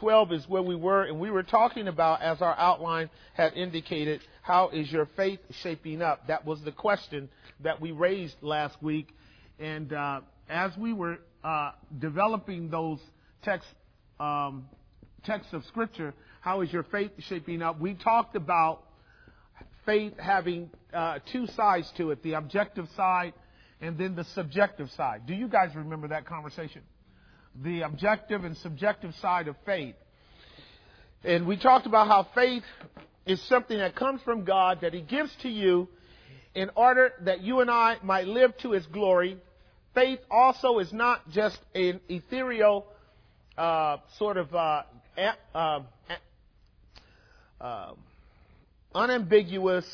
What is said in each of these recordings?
12 is where we were, and we were talking about, as our outline had indicated, how is your faith shaping up? That was the question that we raised last week. And as we were developing those texts of Scripture, how is your faith shaping up? We talked about faith having two sides to it, the objective side and then the subjective side. Do you guys remember that conversation? The objective and subjective side of faith. And we talked about how faith is something that comes from God, that He gives to you in order that you and I might live to His glory. Faith also is not just an ethereal unambiguous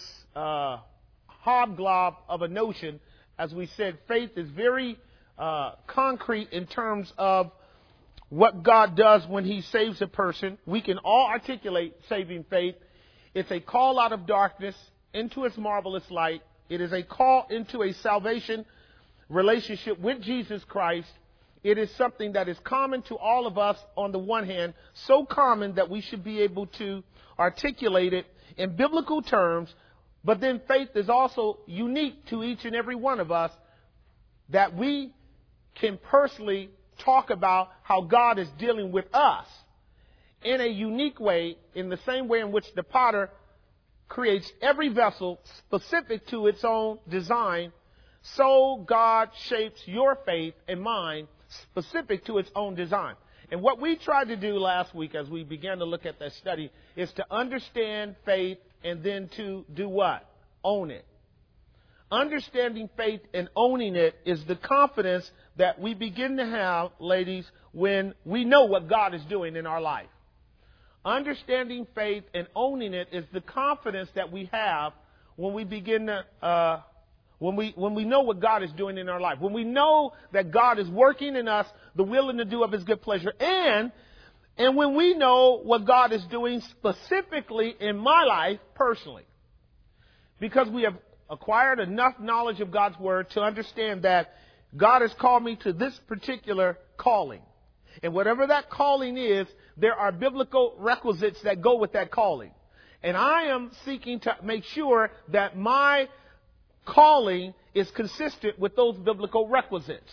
hobgoblin of a notion. As we said, faith is very concrete in terms of what God does when He saves a person. We can all articulate saving faith. It's a call out of darkness into His marvelous light. It is a call into a salvation relationship with Jesus Christ. It is something that is common to all of us on the one hand, so common that we should be able to articulate it in biblical terms. But then faith is also unique to each and every one of us, that we can personally talk about how God is dealing with us in a unique way, in the same way in which the potter creates every vessel specific to its own design. So God shapes your faith and mine specific to its own design. And what we tried to do last week as we began to look at that study is to understand faith and then to do what? Own it. Understanding faith and owning it is the confidence that we begin to have, ladies, when we know what God is doing in our life. Understanding faith and owning it is the confidence that we have when we begin to when we know what God is doing in our life, when we know that God is working in us the will and the do of His good pleasure, and when we know what God is doing specifically in my life personally, because we have acquired enough knowledge of God's Word to understand that God has called me to this particular calling. And whatever that calling is, there are biblical requisites that go with that calling. And I am seeking to make sure that my calling is consistent with those biblical requisites.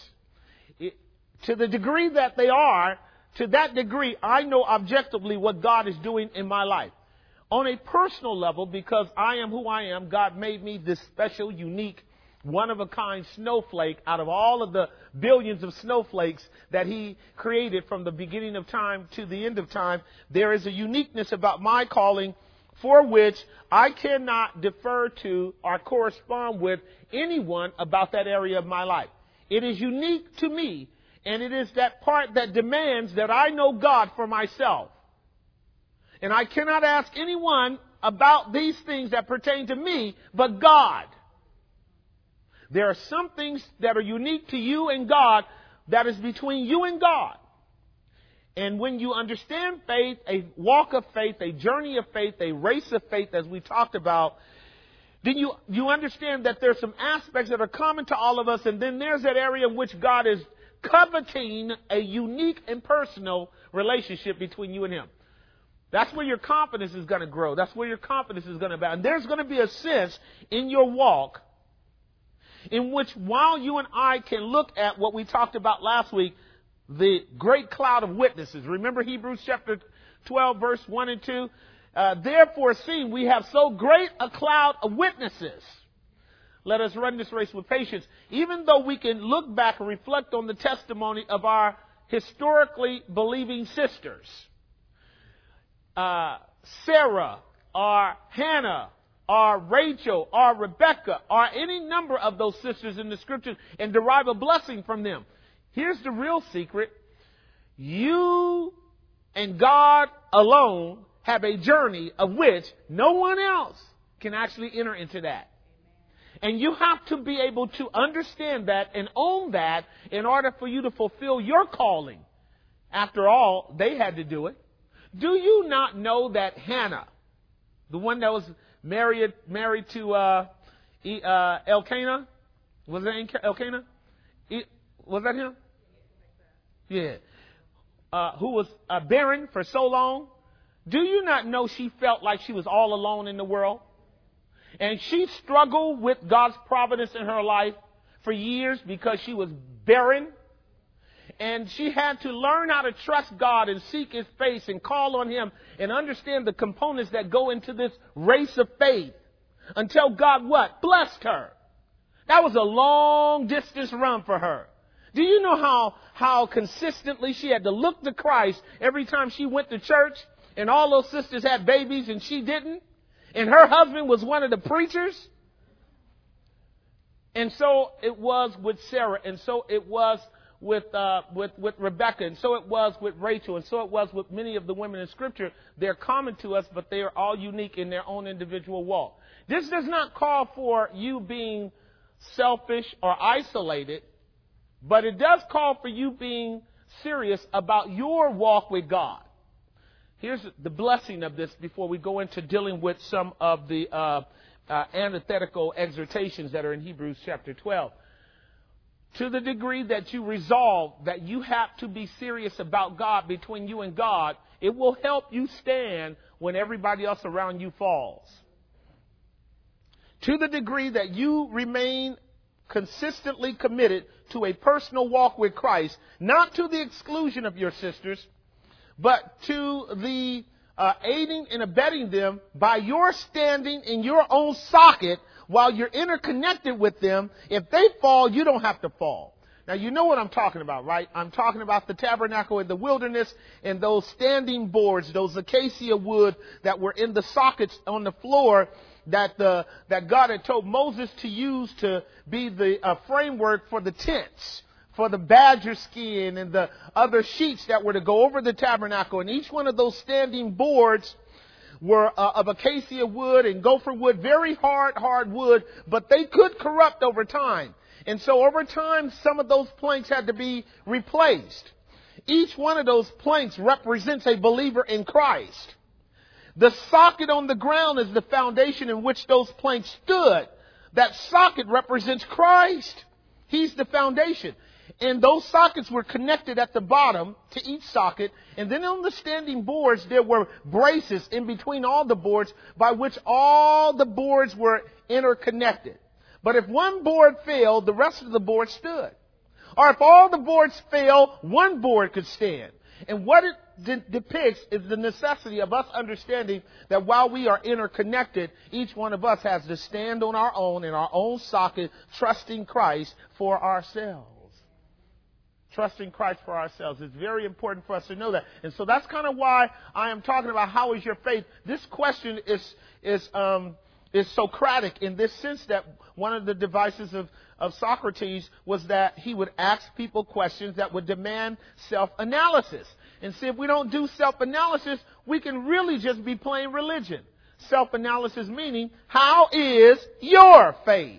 To the degree that they are, to that degree, I know objectively what God is doing in my life. On a personal level, because I am who I am, God made me this special, unique, one-of-a-kind snowflake out of all of the billions of snowflakes that He created from the beginning of time to the end of time. There is a uniqueness about my calling for which I cannot defer to or correspond with anyone about that area of my life. It is unique to me, and it is that part that demands that I know God for myself. And I cannot ask anyone about these things that pertain to me but God. There are some things that are unique to you and God that is between you and God. And when you understand faith, a walk of faith, a journey of faith, a race of faith, as we talked about, then you understand that there's some aspects that are common to all of us, and then there's that area in which God is coveting a unique and personal relationship between you and Him. That's where your confidence is going to grow. That's where your confidence is going to be. And there's going to be a sense in your walk in which, while you and I can look at what we talked about last week, the great cloud of witnesses. Remember Hebrews chapter 12, verse 1 and 2? Therefore, seeing we have so great a cloud of witnesses, let us run this race with patience. Even though we can look back and reflect on the testimony of our historically believing sisters, Sarah, or Hannah, or Rachel, or Rebecca, or any number of those sisters in the Scriptures, and derive a blessing from them. Here's the real secret. You and God alone have a journey of which no one else can actually enter into that. And you have to be able to understand that and own that in order for you to fulfill your calling. After all, they had to do it. Do you not know that Hannah, the one that was married to Elkanah, was that Elkanah? Was that him? Yeah. who was barren for so long, do you not know she felt like she was all alone in the world? And she struggled with God's providence in her life for years because she was barren. And she had to learn how to trust God and seek His face and call on Him and understand the components that go into this race of faith until God what? Blessed her. That was a long distance run for her. Do you know how consistently she had to look to Christ every time she went to church and all those sisters had babies and she didn't? And her husband was one of the preachers? And so it was with Sarah, and so it was with Rebecca, and so it was with Rachel, and so it was with many of the women in Scripture. They're common to us, but they are all unique in their own individual walk. This does not call for you being selfish or isolated, but it does call for you being serious about your walk with God. Here's the blessing of this before we go into dealing with some of the antithetical exhortations that are in Hebrews chapter 12. To the degree that you resolve that you have to be serious about God between you and God, it will help you stand when everybody else around you falls. To the degree that you remain consistently committed to a personal walk with Christ, not to the exclusion of your sisters, but to the aiding and abetting them by your standing in your own socket while you're interconnected with them. If they fall, you don't have to fall. Now, you know what I'm talking about, right? I'm talking about the tabernacle in the wilderness and those standing boards, those acacia wood that were in the sockets on the floor that God had told Moses to use to be the framework for the tents, for the badger skin and the other sheets that were to go over the tabernacle. And each one of those standing boards were of acacia wood and gopher wood, very hard wood, but they could corrupt over time. And so over time, some of those planks had to be replaced. Each one of those planks represents a believer in Christ. The socket on the ground is the foundation in which those planks stood. That socket represents Christ. He's the foundation. And those sockets were connected at the bottom to each socket. And then on the standing boards, there were braces in between all the boards by which all the boards were interconnected. But if one board failed, the rest of the board stood. Or if all the boards fail, one board could stand. And what it depicts is the necessity of us understanding that while we are interconnected, each one of us has to stand on our own in our own socket, trusting Christ for ourselves. Trusting Christ for ourselves. It's very important for us to know that. And so that's kind of why I am talking about how is your faith. This question is Socratic in this sense that one of the devices of Socrates was that he would ask people questions that would demand self-analysis. And see, if we don't do self-analysis, we can really just be playing religion. Self-analysis meaning, how is your faith?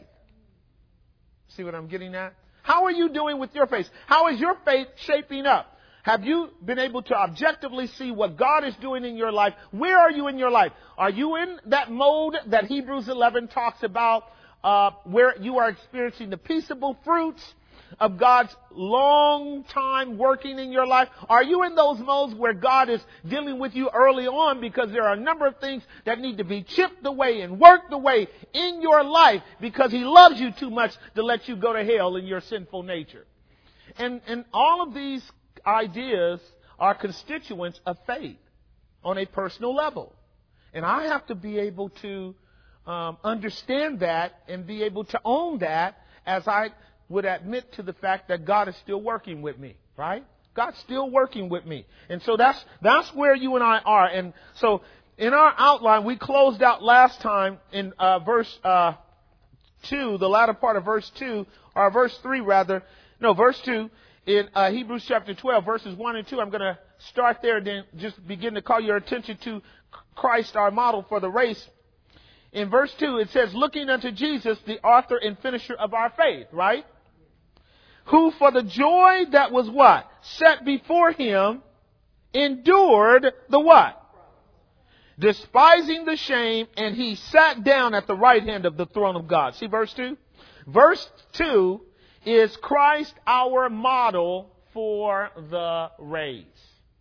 See what I'm getting at? How are you doing with your faith? How is your faith shaping up? Have you been able to objectively see what God is doing in your life? Where are you in your life? Are you in that mode that Hebrews 11 talks about, where you are experiencing the peaceable fruits of God's long time working in your life? Are you in those modes where God is dealing with you early on because there are a number of things that need to be chipped away and worked away in your life because He loves you too much to let you go to hell in your sinful nature? And all of these ideas are constituents of faith on a personal level. And I have to be able to understand that and be able to own that as I would admit to the fact that God is still working with me, right? God's still working with me. And so that's where you and I are. And so in our outline, we closed out last time in verse 2, the latter part of verse 2, or verse 3 rather. No, verse 2 in Hebrews chapter 12, verses 1 and 2. I'm going to start there and then just begin to call your attention to Christ, our model for the race. In verse 2, it says, looking unto Jesus, the author and finisher of our faith, right? Who for the joy that was what? Set before Him, endured the what? Despising the shame, and He sat down at the right hand of the throne of God. See verse 2? Verse 2 is Christ our model for the race.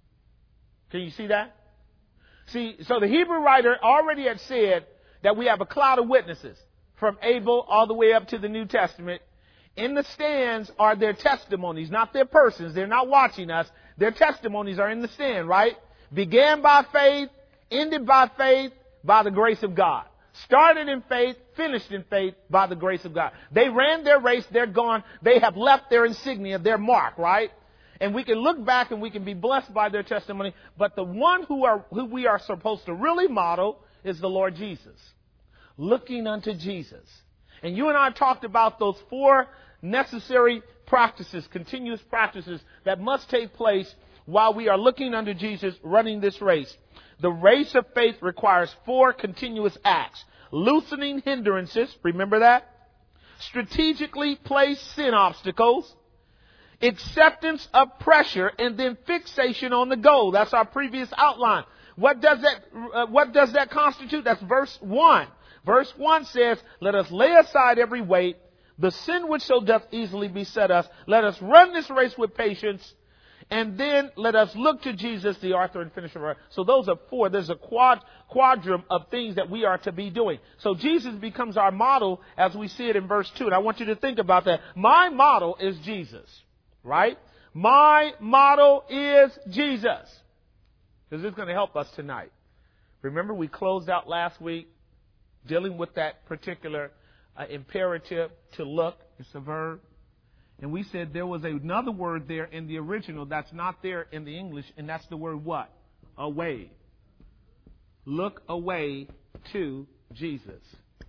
Can you see that? See, so the Hebrew writer already had said that we have a cloud of witnesses from Abel all the way up to the New Testament. In the stands are their testimonies, not their persons. They're not watching us. Their testimonies are in the stand, right? Began by faith, ended by faith, by the grace of God. Started in faith, finished in faith, by the grace of God. They ran their race, they're gone. They have left their insignia, their mark, right? And we can look back and we can be blessed by their testimony. But the one who we are supposed to really model is the Lord Jesus. Looking unto Jesus. And you and I talked about those 4 necessary practices, continuous practices that must take place while we are looking unto Jesus, running this race. The race of faith requires 4 continuous acts. Loosening hindrances, remember that? Strategically place sin obstacles. Acceptance of pressure, and then fixation on the goal. That's our previous outline. What does that constitute? That's verse 1. Verse 1 says, let us lay aside every weight, the sin which so doth easily beset us. Let us run this race with patience. And then let us look to Jesus, the author and finisher of our. So those are 4. There's a quadrum of things that we are to be doing. So Jesus becomes our model as we see it in verse 2. And I want you to think about that. My model is Jesus, right? My model is Jesus. Because it's going to help us tonight. Remember, we closed out last week dealing with that particular imperative to look. It's a verb. And we said there was another word there in the original that's not there in the English, and that's the word what? Away. Look away to Jesus.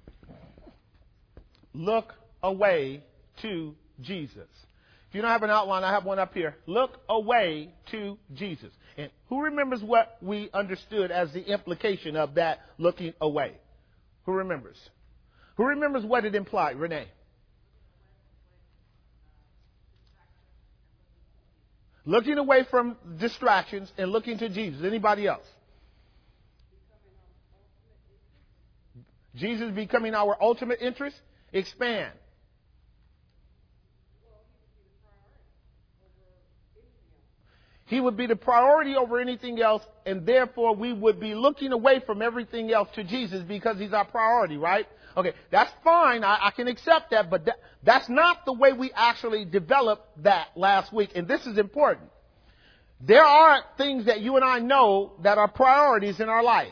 Look away to Jesus. If you don't have an outline, I have one up here. Look away to Jesus. And who remembers what we understood as the implication of that looking away? Who remembers? Who remembers what it implied? Renee. Looking away from distractions and looking to Jesus. Anybody else? Jesus becoming our ultimate interest? Expand. He would be the priority over anything else, and therefore we would be looking away from everything else to Jesus because he's our priority, right? Okay, that's fine. I can accept that, but that's not the way we actually developed that last week. And this is important. There are things that you and I know that are priorities in our life.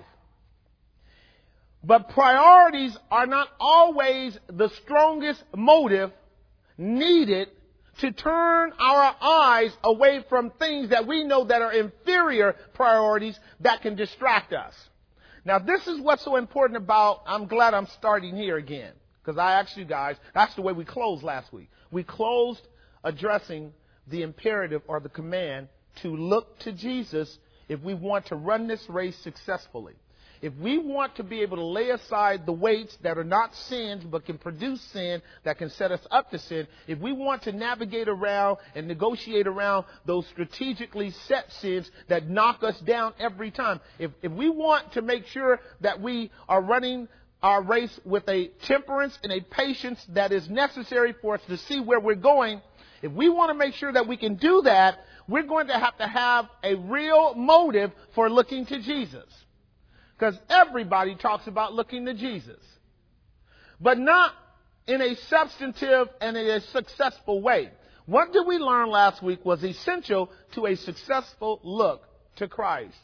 But priorities are not always the strongest motive needed to turn our eyes away from things that we know that are inferior priorities that can distract us. Now, this is what's so important about, I'm glad I'm starting here again, because I asked you guys, that's the way we closed last week. We closed addressing the imperative or the command to look to Jesus if we want to run this race successfully. If we want to be able to lay aside the weights that are not sins but can produce sin that can set us up to sin, if we want to navigate around and negotiate around those strategically set sins that knock us down every time, if we want to make sure that we are running our race with a temperance and a patience that is necessary for us to see where we're going, if we want to make sure that we can do that, we're going to have a real motive for looking to Jesus. Because everybody talks about looking to Jesus. But not in a substantive and in a successful way. What did we learn last week was essential to a successful look to Christ.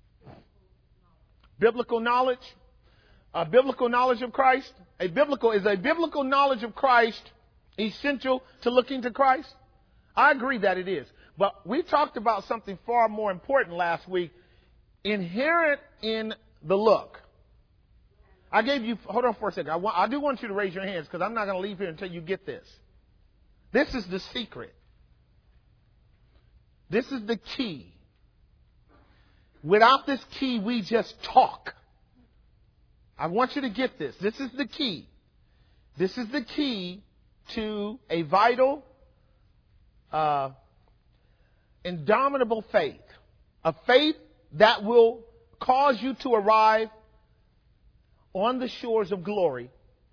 Biblical knowledge. A biblical knowledge of Christ. Is a biblical knowledge of Christ essential to looking to Christ? I agree that it is. But we talked about something far more important last week. Inherent in the look. I gave you, hold on for a second. I do want you to raise your hands because I'm not going to leave here until you get this. This is the secret. This is the key. Without this key, we just talk. I want you to get this. This is the key. This is the key to a vital, indomitable faith. A faith that will cause you to arrive on the shores of glory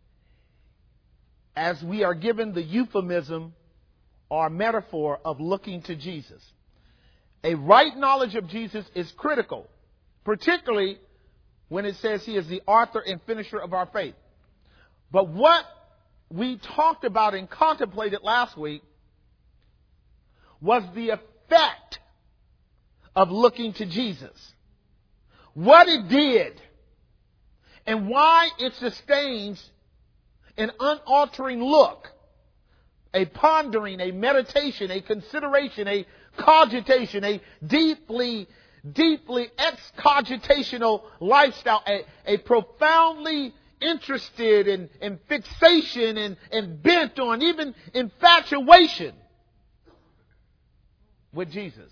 as we are given the euphemism or metaphor of looking to Jesus. A right knowledge of Jesus is critical, particularly when it says he is the author and finisher of our faith. But what we talked about and contemplated last week was the effect of looking to Jesus. What it did and why it sustains an unaltering look, a pondering, a meditation, a consideration, a cogitation, a deeply excogitational lifestyle, a profoundly interested in fixation and bent on, even infatuation with Jesus.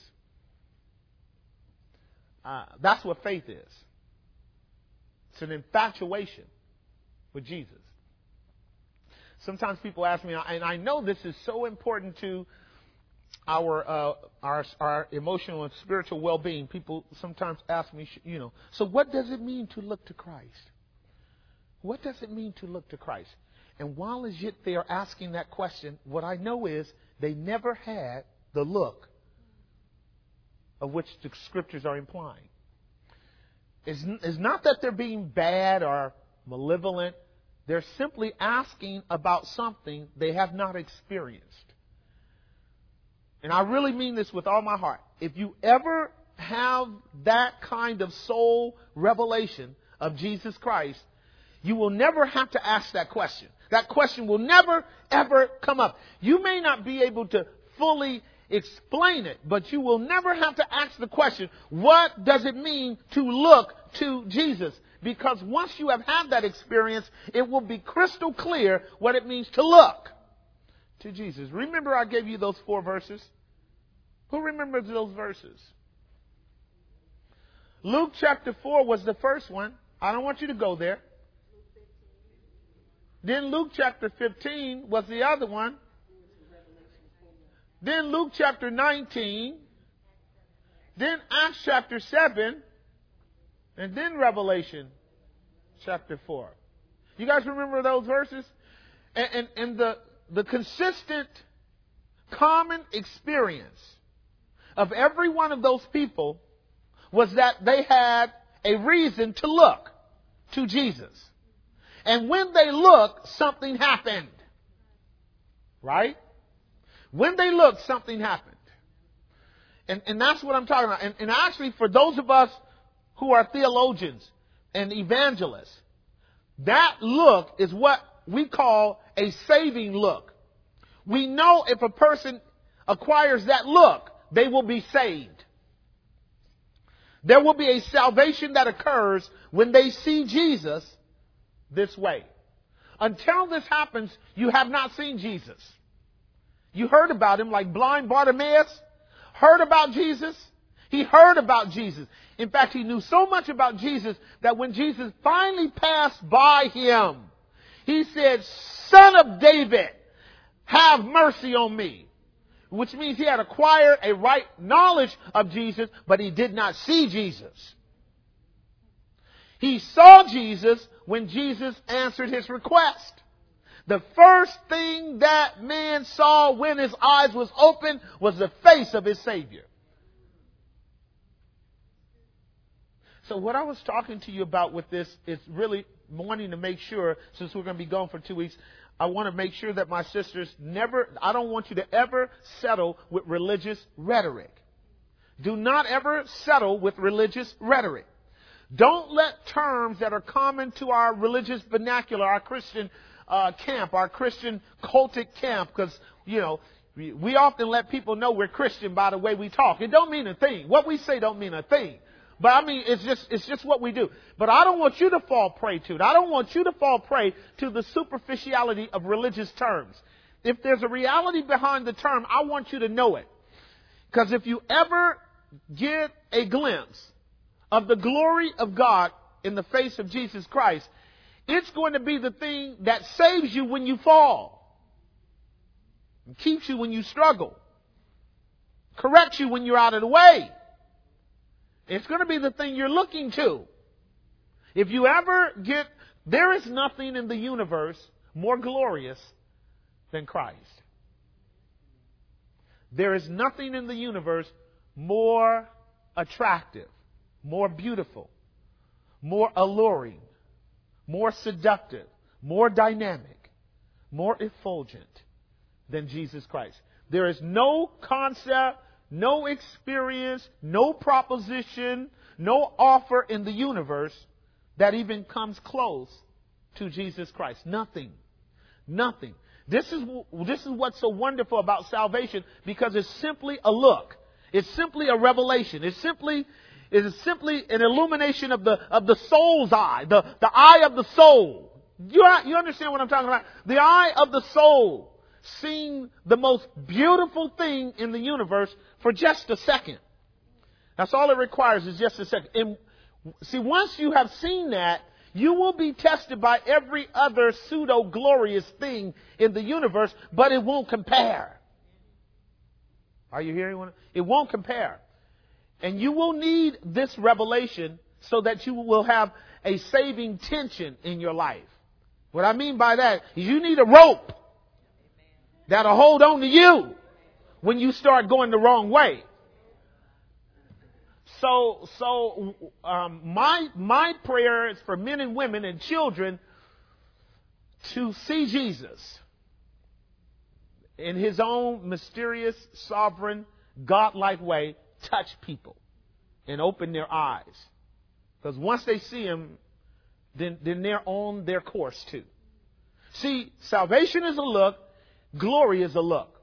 That's what faith is. It's an infatuation with Jesus. Sometimes people ask me, and I know this is so important to our emotional and spiritual well-being. People sometimes ask me, so what does it mean to look to Christ? What does it mean to look to Christ? And while as yet they are asking that question, what I know is they never had the look of which the scriptures are implying. It's not that they're being bad or malevolent. They're simply asking about something they have not experienced. And I really mean this with all my heart. If you ever have that kind of soul revelation of Jesus Christ, you will never have to ask that question. That question will never, ever come up. You may not be able to fully explain it, but you will never have to ask the question, what does it mean to look to Jesus? Because once you have had that experience, it will be crystal clear what it means to look to Jesus. Remember I gave you those 4 verses? Who remembers those verses? Luke chapter 4 was the first one. I don't want you to go there. Then Luke chapter 15 was the other one. Then Luke chapter 19. Then Acts chapter 7. And then Revelation chapter 4. You guys remember those verses? And the consistent, common experience of every one of those people was that they had a reason to look to Jesus. And when they looked, something happened. Right? When they looked, something happened. And that's what I'm talking about. And actually, for those of us who are theologians and evangelists, that look is what we call a saving look. We know if a person acquires that look, they will be saved. There will be a salvation that occurs when they see Jesus this way. Until this happens, you have not seen Jesus. You heard about him like blind Bartimaeus. Heard about Jesus. He heard about Jesus. In fact, he knew so much about Jesus that when Jesus finally passed by him, he said, "Son of David, have mercy on me." Which means he had acquired a right knowledge of Jesus, but he did not see Jesus. He saw Jesus when Jesus answered his request. The first thing that man saw when his eyes was open was the face of his Savior. So what I was talking to you about with this is really wanting to make sure, since we're going to be gone for 2 weeks, I want to make sure that my sisters I don't want you to ever settle with religious rhetoric. Do not ever settle with religious rhetoric. Don't let terms that are common to our religious vernacular, our Christian camp, our Christian cultic camp, because, we often let people know we're Christian by the way we talk. It don't mean a thing. What we say don't mean a thing. But I mean, it's just what we do. But I don't want you to fall prey to it. I don't want you to fall prey to the superficiality of religious terms. If there's a reality behind the term, I want you to know it. Because if you ever get a glimpse of the glory of God in the face of Jesus Christ, it's going to be the thing that saves you when you fall, and keeps you when you struggle, corrects you when you're out of the way. It's going to be the thing you're looking to. If you ever there is nothing in the universe more glorious than Christ. There is nothing in the universe more attractive, more beautiful, more alluring, more seductive, more dynamic, more effulgent than Jesus Christ. There is no concept, no experience, no proposition, no offer in the universe that even comes close to Jesus Christ. Nothing. Nothing. This is what's so wonderful about salvation, because it's simply a look. It's simply a revelation. It is simply an illumination of the soul's eye, the eye of the soul. You understand what I'm talking about? The eye of the soul, seeing the most beautiful thing in the universe for just a second. That's all it requires, is just a second. And see, once you have seen that, you will be tested by every other pseudo-glorious thing in the universe, but it won't compare. Are you hearing? It won't compare. And you will need this revelation so that you will have a saving tension in your life. What I mean by that is you need a rope that'll hold on to you when you start going the wrong way. So my prayer is for men and women and children to see Jesus in his own mysterious, sovereign, godlike way, touch people and open their eyes. Because once they see him, then they're on their course too. See, salvation is a look, glory is a look.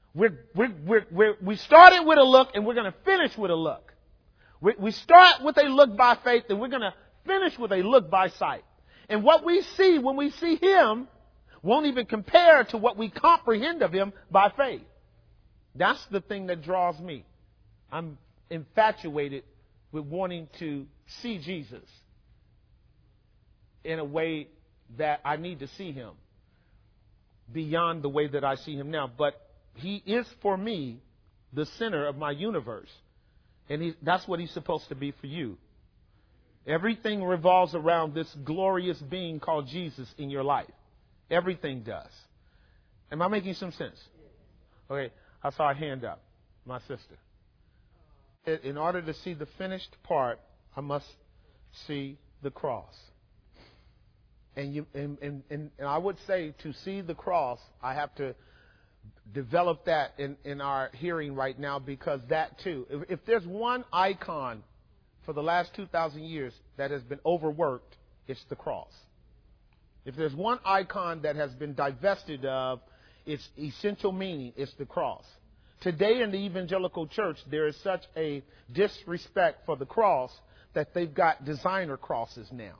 We started with a look, and we're going to finish with a look. We start with a look by faith, and we're going to finish with a look by sight. And what we see when we see him won't even compare to what we comprehend of him by faith. That's the thing that draws me. I'm infatuated with wanting to see Jesus in a way that I need to see him beyond the way that I see him now. But he is, for me, the center of my universe. And that's what he's supposed to be for you. Everything revolves around this glorious being called Jesus in your life. Everything does. Am I making some sense? Okay, I saw a hand up. My sister. In order to see the finished part, I must see the cross. And I would say, to see the cross, I have to develop that in our hearing right now, because that too, if there's one icon for the last 2,000 years that has been overworked, it's the cross. If there's one icon that has been divested of its essential meaning, it's the cross. Today in the evangelical church, there is such a disrespect for the cross that they've got designer crosses now.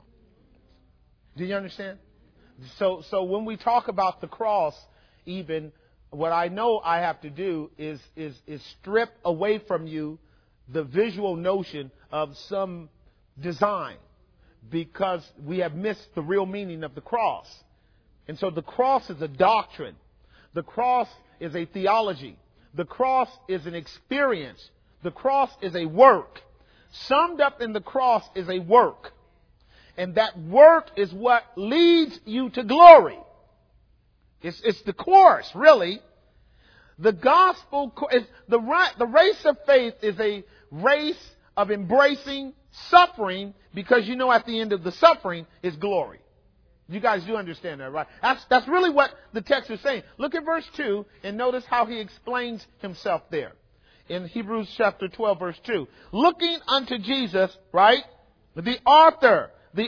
Do you understand? So when we talk about the cross, even, what I know I have to do is strip away from you the visual notion of some design, because we have missed the real meaning of the cross. And so the cross is a doctrine. The cross is a theology. The cross is an experience. The cross is a work. Summed up in the cross is a work. And that work is what leads you to glory. It's the course, really. The gospel is the race of faith is a race of embracing suffering, because you know at the end of the suffering is glory. You guys do understand that, right? That's really what the text is saying. Look at verse 2 and notice how he explains himself there. In Hebrews chapter 12, verse 2. Looking unto Jesus, right? The author.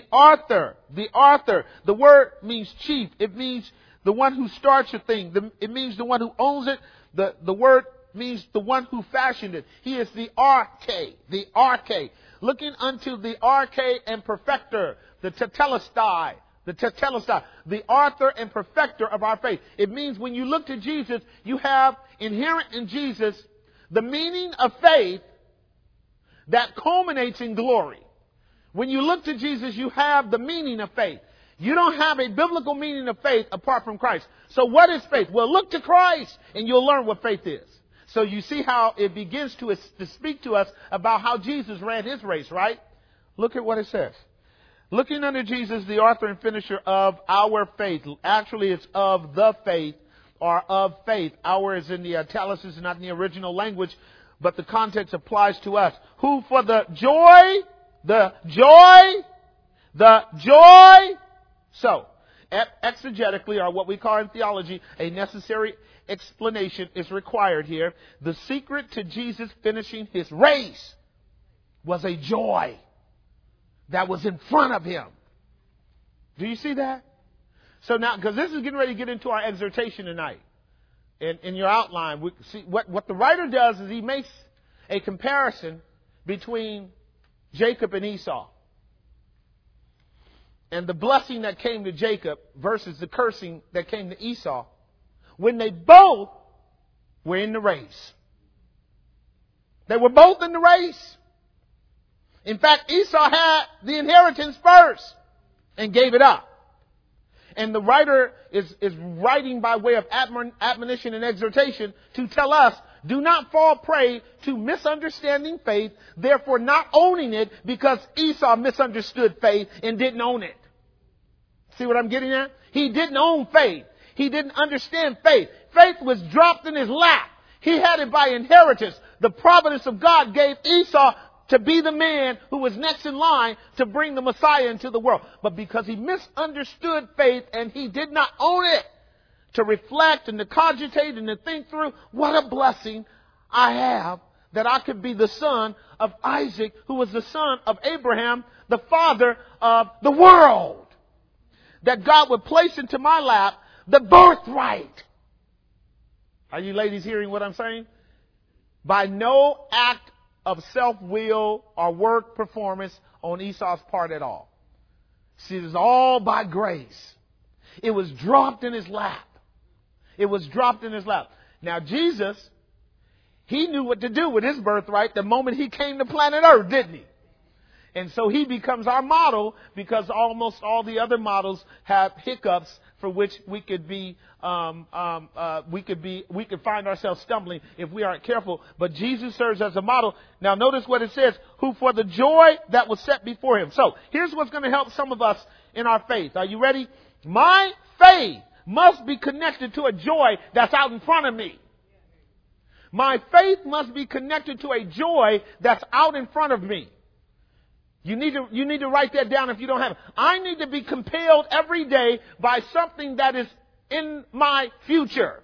The word means chief. It means the one who starts a thing. It means the one who owns it. The word means the one who fashioned it. He is the arche. Looking unto the arche and perfecter, the tetelestai, the author and perfecter of our faith. It means when you look to Jesus, you have inherent in Jesus the meaning of faith that culminates in glory. When you look to Jesus, you have the meaning of faith. You don't have a biblical meaning of faith apart from Christ. So what is faith? Well, look to Christ and you'll learn what faith is. So you see how it begins to speak to us about how Jesus ran his race, right? Look at what it says. Looking unto Jesus, the author and finisher of our faith. Actually, it's of the faith, or of faith. Our is in the italics, not in the original language. but the context applies to us. Who for the joy. So, exegetically, or what we call in theology, a necessary explanation is required here. The secret to Jesus finishing his race was a joy that was in front of him. Do you see that? So now, because this is getting ready to get into our exhortation tonight. In your outline, we see what the writer does is he makes a comparison between Jacob and Esau. And the blessing that came to Jacob versus the cursing that came to Esau, when they both were in the race. They were both in the race. In fact, Esau had the inheritance first and gave it up. And the writer is writing by way of admonition and exhortation to tell us, do not fall prey to misunderstanding faith, therefore not owning it because Esau misunderstood faith and didn't own it. See what I'm getting at? He didn't own faith. He didn't understand faith. Faith was dropped in his lap. He had it by inheritance. The providence of God gave Esau to be the man who was next in line to bring the Messiah into the world. But because he misunderstood faith and he did not own it, to reflect and to cogitate and to think through, what a blessing I have that I could be the son of Isaac, who was the son of Abraham, the father of the world. That God would place into my lap the birthright. Are you ladies hearing what I'm saying? By no act of self-will or work performance on Esau's part at all. See, it is all by grace. It was dropped in his lap. It was dropped in his lap. Now, Jesus, he knew what to do with his birthright the moment he came to planet Earth, didn't he? And so he becomes our model because almost all the other models have hiccups for which we could be, we could find ourselves stumbling if we aren't careful. But Jesus serves as a model. Now notice what it says, who for the joy that was set before him. So here's what's going to help some of us in our faith. Are you ready? My faith must be connected to a joy that's out in front of me. My faith must be connected to a joy that's out in front of me. You need to write that down if you don't have it. I need to be compelled every day by something that is in my future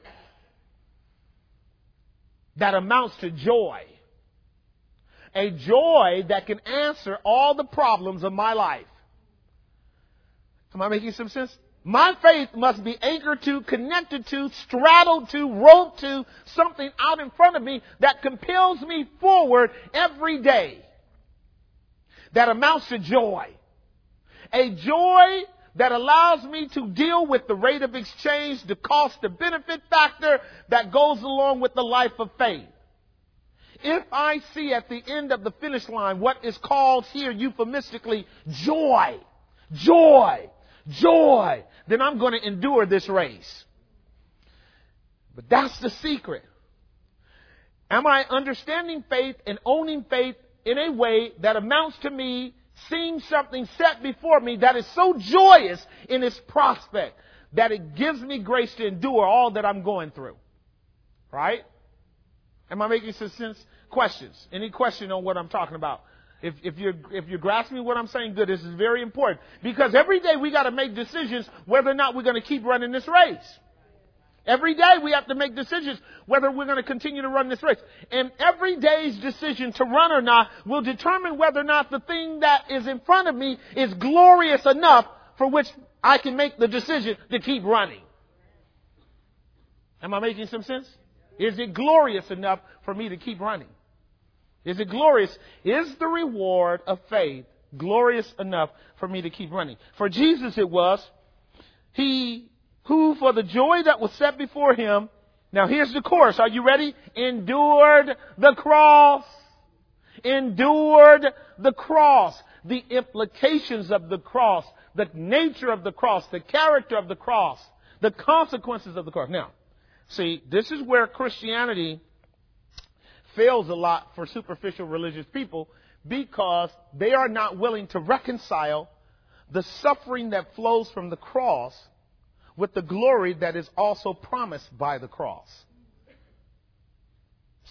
that amounts to joy. A joy that can answer all the problems of my life. Am I making some sense? My faith must be anchored to, connected to, straddled to, roped to something out in front of me that compels me forward every day. That amounts to joy. A joy that allows me to deal with the rate of exchange, the cost, the benefit factor that goes along with the life of faith. If I see at the end of the finish line what is called here euphemistically joy, then I'm going to endure this race. But that's the secret. Am I understanding faith and owning faith in a way that amounts to me seeing something set before me that is so joyous in its prospect that it gives me grace to endure all that I'm going through? Right? Am I making some sense? Questions? Any question on what I'm talking about? If you're grasping what I'm saying, good. This is very important because every day we got to make decisions whether or not we're going to keep running this race. Every day we have to make decisions whether we're going to continue to run this race. And every day's decision to run or not will determine whether or not the thing that is in front of me is glorious enough for which I can make the decision to keep running. Am I making some sense? Is it glorious enough for me to keep running? Is it glorious? Is the reward of faith glorious enough for me to keep running? For Jesus it was. He who for the joy that was set before him, now here's the chorus, are you ready? Endured the cross. Endured the cross. The implications of the cross, the nature of the cross, the character of the cross, the consequences of the cross. Now, see, this is where Christianity fails a lot for superficial religious people because they are not willing to reconcile the suffering that flows from the cross with the glory that is also promised by the cross.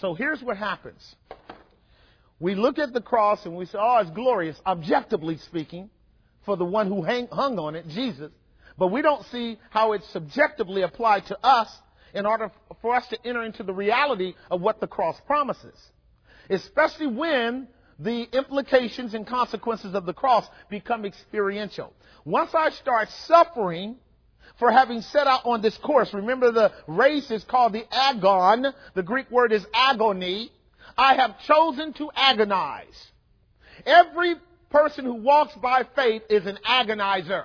So here's what happens. We look at the cross and we say, oh, it's glorious, objectively speaking, for the one who hung on it, Jesus. But we don't see how it's subjectively applied to us in order for us to enter into the reality of what the cross promises. Especially when the implications and consequences of the cross become experiential. Once I start suffering for having set out on this course, remember the race is called the agon. The Greek word is agony. I have chosen to agonize. Every person who walks by faith is an agonizer.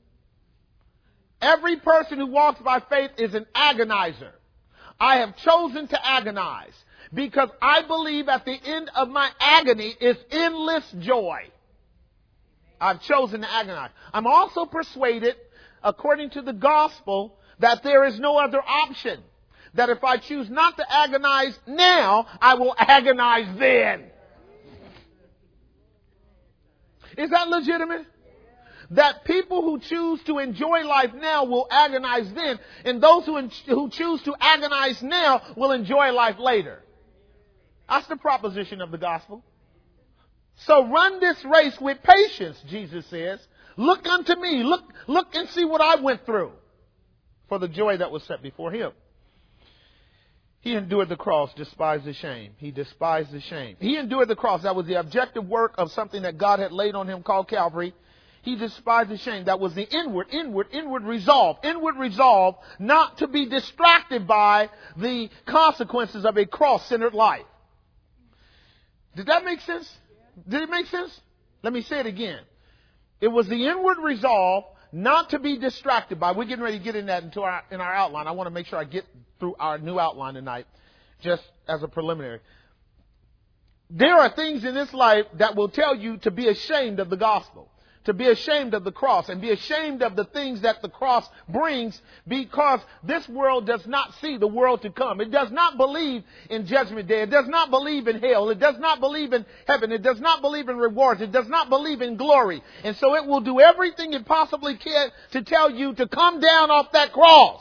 Every person who walks by faith is an agonizer. I have chosen to agonize because I believe at the end of my agony is endless joy. I've chosen to agonize. I'm also persuaded, according to the gospel, that there is no other option. That if I choose not to agonize now, I will agonize then. Is that legitimate? That people who choose to enjoy life now will agonize then, and those who choose to agonize now will enjoy life later. That's the proposition of the gospel. So run this race with patience, Jesus says. Look unto me. Look and see what I went through for the joy that was set before him. He endured the cross, despised the shame. He despised the shame. He endured the cross. That was the objective work of something that God had laid on him called Calvary. He despised the shame. That was the inward resolve. Inward resolve not to be distracted by the consequences of a cross-centered life. Did that make sense? Did it make sense? Let me say it again. It was the inward resolve not to be distracted by. We're getting ready to get in that in our outline. I want to make sure I get through our new outline tonight, just as a preliminary. There are things in this life that will tell you to be ashamed of the gospel, to be ashamed of the cross, and be ashamed of the things that the cross brings, because this world does not see the world to come. It does not believe in judgment day. It does not believe in hell. It does not believe in heaven. It does not believe in rewards. It does not believe in glory. And so it will do everything it possibly can to tell you to come down off that cross.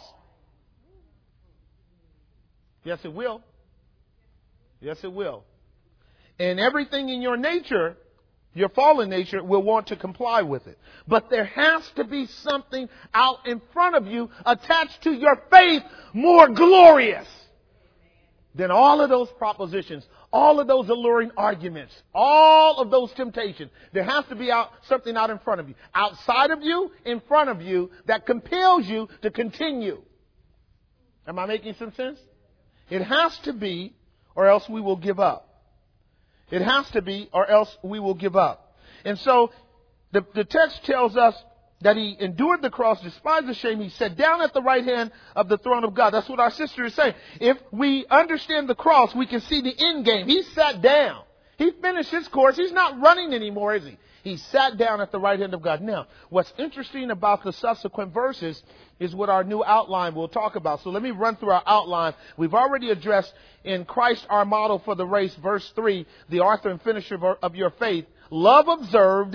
Yes, it will. Yes, it will. And everything in your nature, your fallen nature, will want to comply with it. But there has to be something out in front of you attached to your faith more glorious than all of those propositions, all of those alluring arguments, all of those temptations. There has to be something out in front of you. Outside of you, in front of you, that compels you to continue. Am I making some sense? It has to be, or else we will give up. It has to be, or else we will give up. And so the text tells us that he endured the cross, despised the shame. He sat down at the right hand of the throne of God. That's what our sister is saying. If we understand the cross, we can see the end game. He sat down. He finished his course. He's not running anymore, is he? He sat down at the right hand of God. Now, what's interesting about the subsequent verses is what our new outline will talk about. So let me run through our outline. We've already addressed in Christ our model for the race, verse 3, the author and finisher of your faith. Love observed.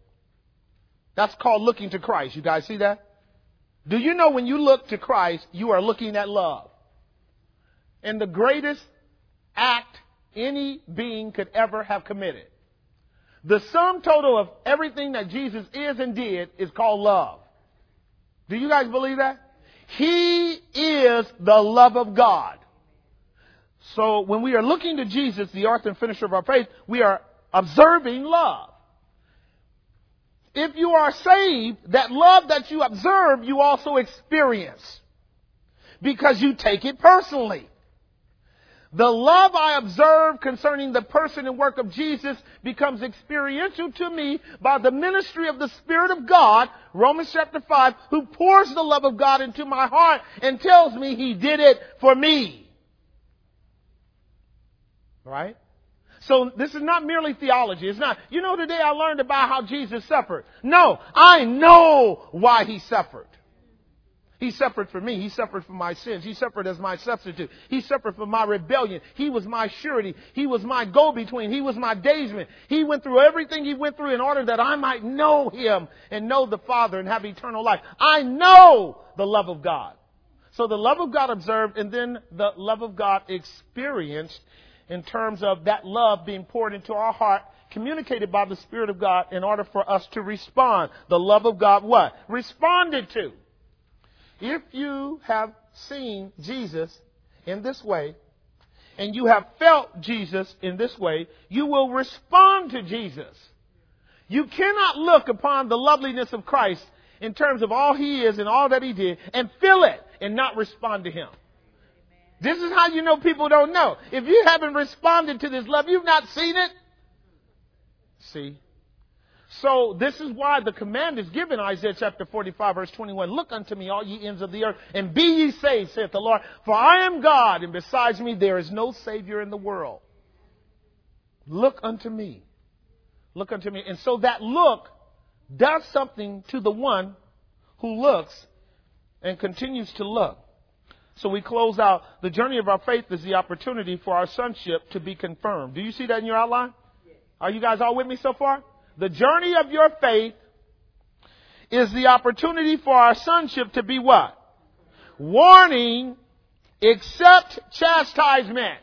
That's called looking to Christ. You guys see that? Do you know when you look to Christ, you are looking at love? And the greatest act any being could ever have committed. The sum total of everything that Jesus is and did is called love. Do you guys believe that? He is the love of God. So when we are looking to Jesus, the author and finisher of our faith, we are observing love. If you are saved, that love that you observe, you also experience. Because you take it personally. The love I observe concerning the person and work of Jesus becomes experiential to me by the ministry of the Spirit of God, Romans chapter 5, who pours the love of God into my heart and tells me he did it for me. Right? So this is not merely theology. It's not, today I learned about how Jesus suffered. No, I know why he suffered. He suffered for me. He suffered for my sins. He suffered as my substitute. He suffered for my rebellion. He was my surety. He was my go-between. He was my daysman. He went through everything he went through in order that I might know him and know the Father and have eternal life. I know the love of God. So the love of God observed and then the love of God experienced in terms of that love being poured into our heart, communicated by the Spirit of God in order for us to respond. The love of God, what? Responded to. If you have seen Jesus in this way, and you have felt Jesus in this way, you will respond to Jesus. You cannot look upon the loveliness of Christ in terms of all He is and all that He did and feel it and not respond to Him. This is how you know people don't know. If you haven't responded to this love, you've not seen it. See? So this is why the command is given, Isaiah chapter 45, verse 21. Look unto me, all ye ends of the earth, and be ye saved, saith the Lord. For I am God, and besides me there is no Savior in the world. Look unto me. Look unto me. And so that look does something to the one who looks and continues to look. So we close out. The journey of our faith is the opportunity for our sonship to be confirmed. Do you see that in your outline? Are you guys all with me so far? The journey of your faith is the opportunity for our sonship to be what? Warning, accept chastisement.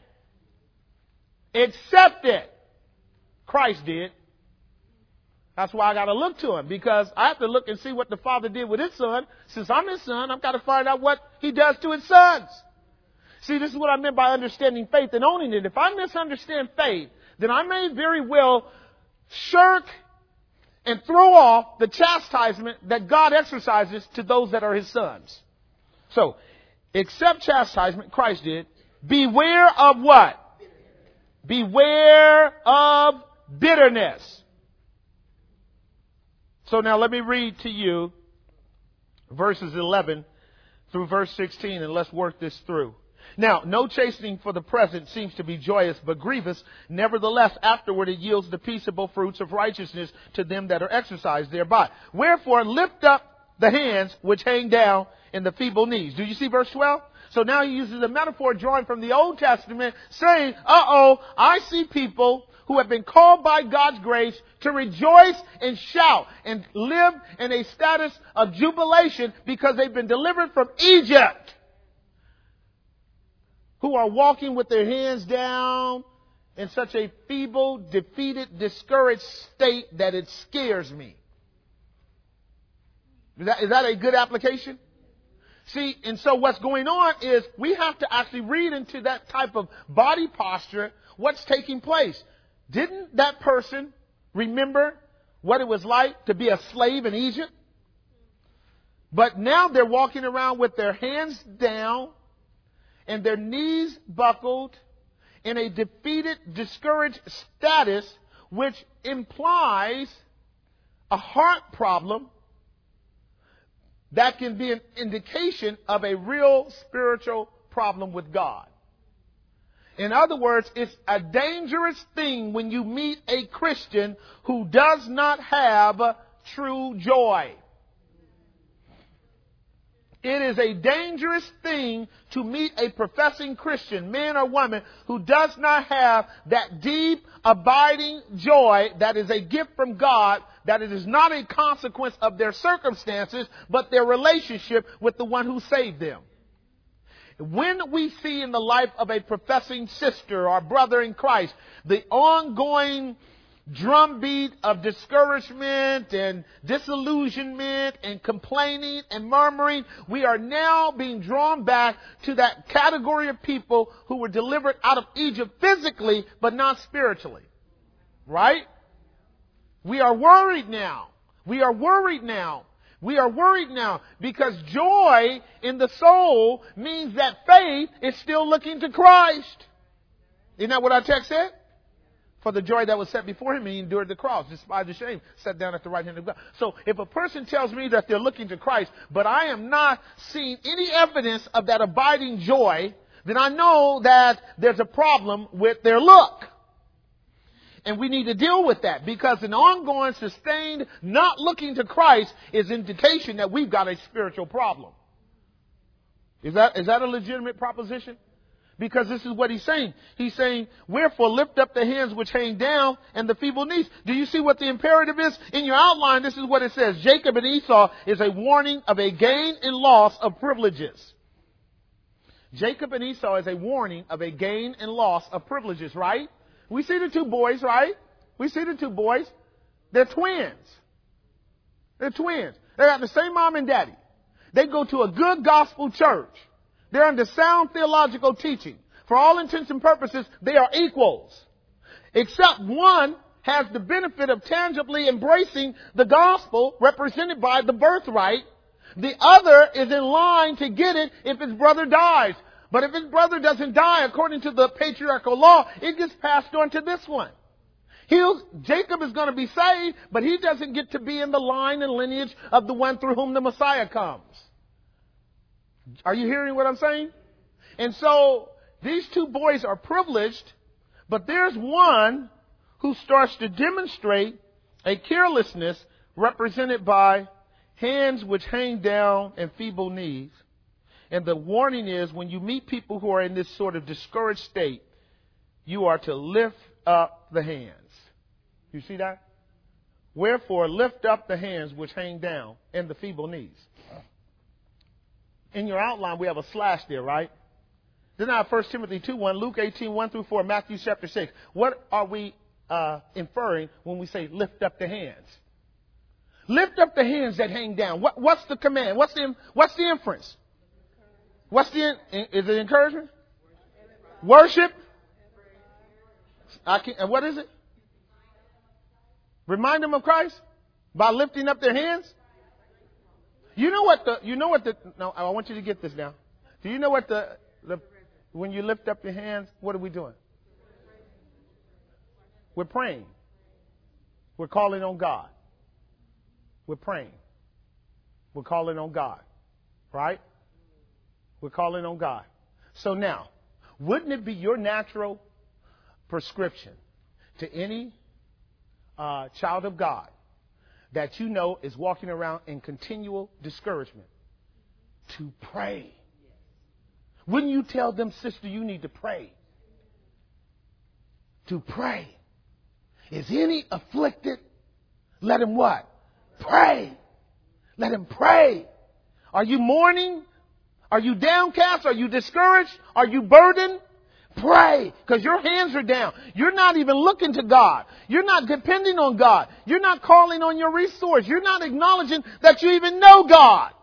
Accept it. Christ did. That's why I got to look to Him, because I have to look and see what the Father did with His Son. Since I'm His Son, I've got to find out what He does to His sons. See, this is what I meant by understanding faith and owning it. If I misunderstand faith, then I may very well shirk and throw off the chastisement that God exercises to those that are His sons. So, accept chastisement, Christ did. Beware of what? Beware of bitterness. So now let me read to you verses 11 through verse 16, and let's work this through. Now, no chastening for the present seems to be joyous, but grievous. Nevertheless, afterward it yields the peaceable fruits of righteousness to them that are exercised thereby. Wherefore, lift up the hands which hang down and the feeble knees. Do you see verse 12? So now he uses a metaphor drawing from the Old Testament, saying, I see people who have been called by God's grace to rejoice and shout and live in a status of jubilation because they've been delivered from Egypt, who are walking with their hands down in such a feeble, defeated, discouraged state that it scares me. Is that a good application? See, and so what's going on is we have to actually read into that type of body posture what's taking place. Didn't that person remember what it was like to be a slave in Egypt? But now they're walking around with their hands down and their knees buckled in a defeated, discouraged status, which implies a heart problem that can be an indication of a real spiritual problem with God. In other words, it's a dangerous thing when you meet a Christian who does not have true joy. It is a dangerous thing to meet a professing Christian, man or woman, who does not have that deep, abiding joy that is a gift from God, that it is not a consequence of their circumstances, but their relationship with the one who saved them. When we see in the life of a professing sister or brother in Christ the ongoing drumbeat of discouragement and disillusionment and complaining and murmuring, we are now being drawn back to that category of people who were delivered out of Egypt physically but not spiritually. Right? We are worried now. We are worried now. We are worried now because joy in the soul means that faith is still looking to Christ. Isn't that what our text said? For the joy that was set before him, he endured the cross, despised the shame, sat down at the right hand of God. So if a person tells me that they're looking to Christ, but I am not seeing any evidence of that abiding joy, then I know that there's a problem with their look. And we need to deal with that because an ongoing, sustained, not looking to Christ is indication that we've got a spiritual problem. Is that a legitimate proposition? Because this is what he's saying. He's saying, wherefore lift up the hands which hang down and the feeble knees. Do you see what the imperative is? In your outline, this is what it says. Jacob and Esau is a warning of a gain and loss of privileges. Jacob and Esau is a warning of a gain and loss of privileges, right? We see the two boys, right? We see the two boys. They're twins. They're twins. They got the same mom and daddy. They go to a good gospel church. They're under sound theological teaching. For all intents and purposes, they are equals. Except one has the benefit of tangibly embracing the gospel represented by the birthright. The other is in line to get it if his brother dies. But if his brother doesn't die according to the patriarchal law, it gets passed on to this one. Jacob is going to be saved, but he doesn't get to be in the line and lineage of the one through whom the Messiah comes. Are you hearing what I'm saying? And so these two boys are privileged, but there's one who starts to demonstrate a carelessness represented by hands which hang down and feeble knees. And the warning is, when you meet people who are in this sort of discouraged state, you are to lift up the hands. You see that? Wherefore, lift up the hands which hang down and the feeble knees. In your outline, we have a slash there, right? Then I have 1 Timothy 2:1, Luke 18:1-4, Matthew chapter 6. What are we inferring when we say lift up the hands? Lift up the hands that hang down. What's the command? What's the inference? Is it encouragement? Worship? And what is it? Remind them of Christ by lifting up their hands. No, I want you to get this now. Do you know what when you lift up your hands, what are we doing? We're praying. We're calling on God. We're praying. We're calling on God. Right? We're calling on God. So now, wouldn't it be your natural prescription to any child of God that you know is walking around in continual discouragement to pray? Wouldn't you tell them, sister, you need to pray? To pray. Is any afflicted? Let him what? Pray. Let him pray. Are you mourning? Are you downcast? Are you discouraged? Are you burdened? Pray, because your hands are down. You're not even looking to God. You're not depending on God. You're not calling on your resource. You're not acknowledging that you even know God.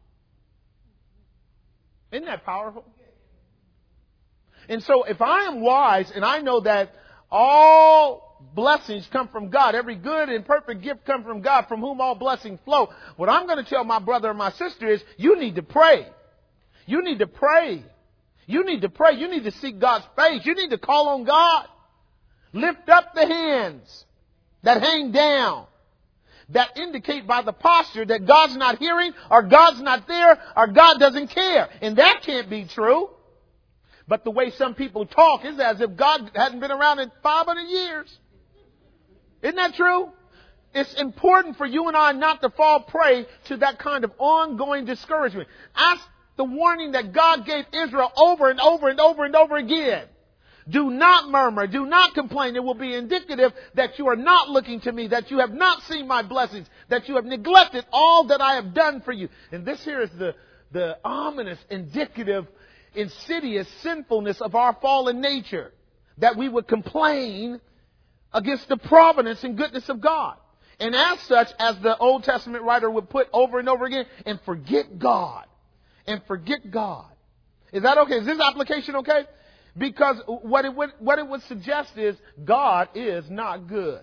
Isn't that powerful? And so if I am wise and I know that all blessings come from God, every good and perfect gift comes from God, from whom all blessings flow, what I'm going to tell my brother or my sister is, you need to pray. You need to pray. You need to pray. You need to seek God's face. You need to call on God. Lift up the hands that hang down, that indicate by the posture that God's not hearing, or God's not there, or God doesn't care. And that can't be true. But the way some people talk is as if God hadn't been around in 500 years. Isn't that true? It's important for you and I not to fall prey to that kind of ongoing discouragement. Ask the warning that God gave Israel over and over and over and over again. Do not murmur. Do not complain. It will be indicative that you are not looking to me, that you have not seen my blessings, that you have neglected all that I have done for you. And this here is the ominous, indicative, insidious sinfulness of our fallen nature, that we would complain against the providence and goodness of God. And as such, as the Old Testament writer would put over and over again, and forget God. And forget God. Is that okay? Is this application okay? Because what it would suggest is God is not good.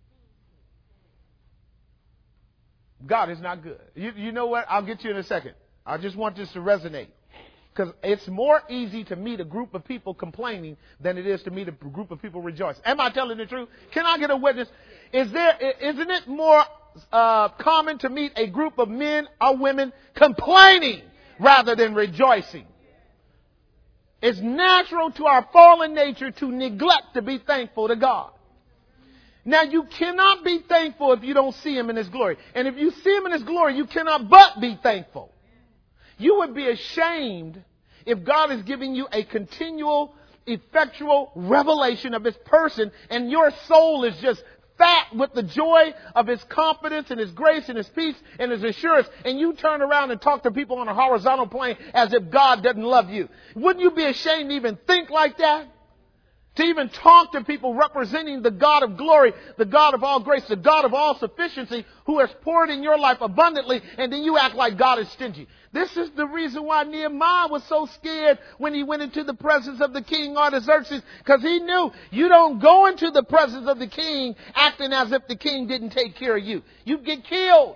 God is not good. You know what? I'll get to you in a second. I just want this to resonate. Because it's more easy to meet a group of people complaining than it is to meet a group of people rejoicing. Am I telling the truth? Can I get a witness? Isn't it more common to meet a group of men or women complaining rather than rejoicing? It's natural to our fallen nature to neglect to be thankful to God. Now, you cannot be thankful if you don't see Him in His glory. And if you see Him in His glory, you cannot but be thankful. You would be ashamed if God is giving you a continual, effectual revelation of His person and your soul is just fat with the joy of His confidence and His grace and His peace and His assurance, and you turn around and talk to people on a horizontal plane as if God doesn't love you. Wouldn't you be ashamed to even think like that? To even talk to people representing the God of glory, the God of all grace, the God of all sufficiency, who has poured in your life abundantly, and then you act like God is stingy. This is the reason why Nehemiah was so scared when he went into the presence of the king Artaxerxes, because he knew you don't go into the presence of the king acting as if the king didn't take care of you. You get killed.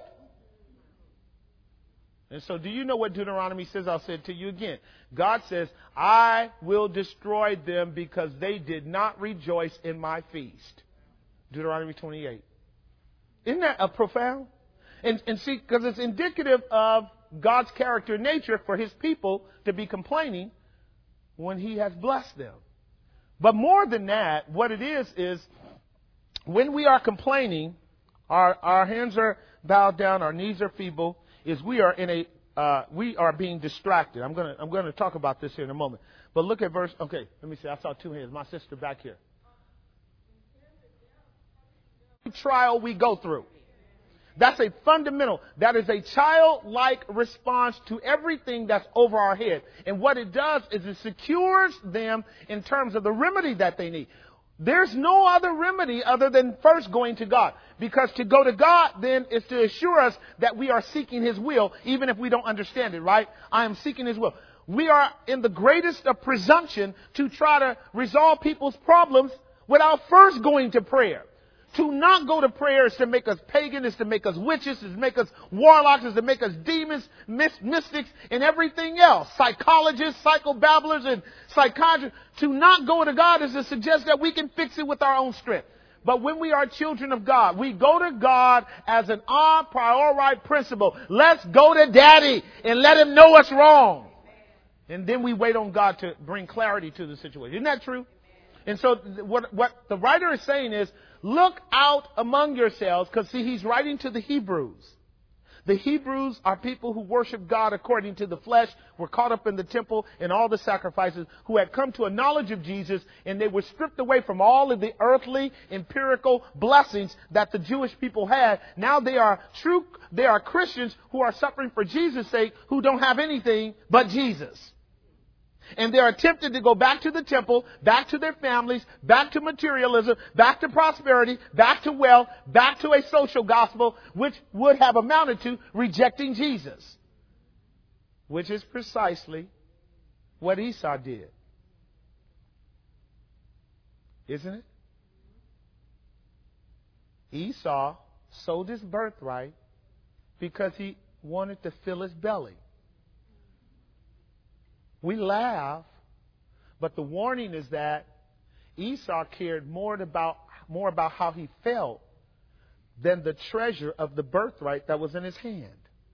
And so do you know what Deuteronomy says? I'll say it to you again. God says, I will destroy them because they did not rejoice in my feast. Deuteronomy 28. Isn't that a profound? And see, because it's indicative of God's character and nature for His people to be complaining when He has blessed them. But more than that, what it is when we are complaining, our hands are bowed down, our knees are feeble, is we are being distracted. I'm going to talk about this here in a moment. But look at verse. Okay, let me see. I saw two hands. My sister back here. Trial we go through. That's a fundamental. That is a childlike response to everything that's over our head. And what it does is it secures them in terms of the remedy that they need. There's no other remedy other than first going to God. Because to go to God then is to assure us that we are seeking His will, even if we don't understand it, right? I am seeking His will. We are in the greatest of presumption to try to resolve people's problems without first going to prayer. To not go to prayer is to make us pagan, is to make us witches, is to make us warlocks, is to make us demons, mystics, and everything else. Psychologists, psychobabblers, and psychiatrists. To not go to God is to suggest that we can fix it with our own strength. But when we are children of God, we go to God as an a priori principle. Let's go to Daddy and let Him know what's wrong. And then we wait on God to bring clarity to the situation. Isn't that true? And so what the writer is saying is, look out among yourselves, because see, he's writing to the Hebrews. The Hebrews are people who worship God according to the flesh, were caught up in the temple and all the sacrifices, who had come to a knowledge of Jesus, and they were stripped away from all of the earthly, empirical blessings that the Jewish people had. Now they are Christians who are suffering for Jesus' sake, who don't have anything but Jesus. And they're tempted to go back to the temple, back to their families, back to materialism, back to prosperity, back to wealth, back to a social gospel, which would have amounted to rejecting Jesus. Which is precisely what Esau did. Isn't it? Esau sold his birthright because he wanted to fill his belly. We laugh, but the warning is that Esau cared more about how he felt than the treasure of the birthright that was in his hand.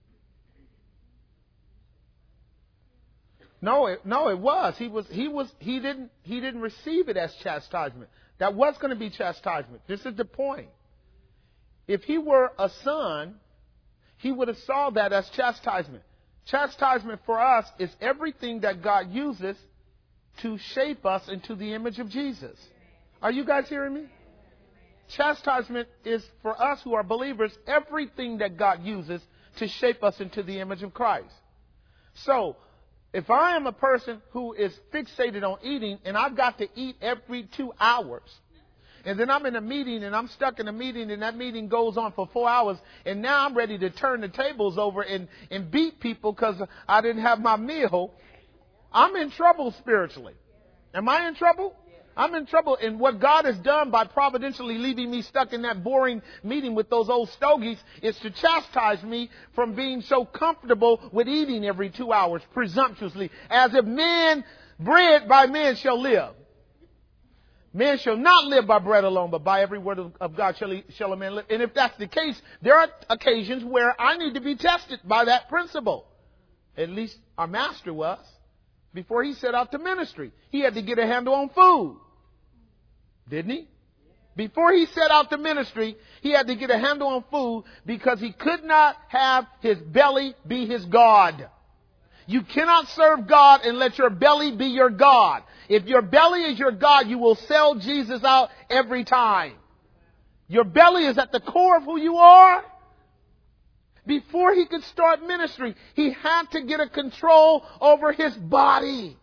No, it was. He didn't receive it as chastisement. That was going to be chastisement. This is the point. If he were a son, he would have saw that as chastisement. Chastisement for us is everything that God uses to shape us into the image of Jesus. Are you guys hearing me? Chastisement is for us who are believers, everything that God uses to shape us into the image of Christ. So, if I am a person who is fixated on eating and I've got to eat every 2 hours, and then I'm in a meeting and I'm stuck in a meeting and that meeting goes on for 4 hours, and now I'm ready to turn the tables over and beat people because I didn't have my meal, I'm in trouble spiritually. Am I in trouble? I'm in trouble. And what God has done by providentially leaving me stuck in that boring meeting with those old stogies is to chastise me from being so comfortable with eating every 2 hours presumptuously, as if bread by men shall live. Man shall not live by bread alone, but by every word of God shall a man live. And if that's the case, there are occasions where I need to be tested by that principle. At least our master was. Before he set out to ministry, he had to get a handle on food. Didn't he? Before he set out to ministry, he had to get a handle on food because he could not have his belly be his God. You cannot serve God and let your belly be your God. If your belly is your God, you will sell Jesus out every time. Your belly is at the core of who you are. Before he could start ministry, he had to get a control over his body.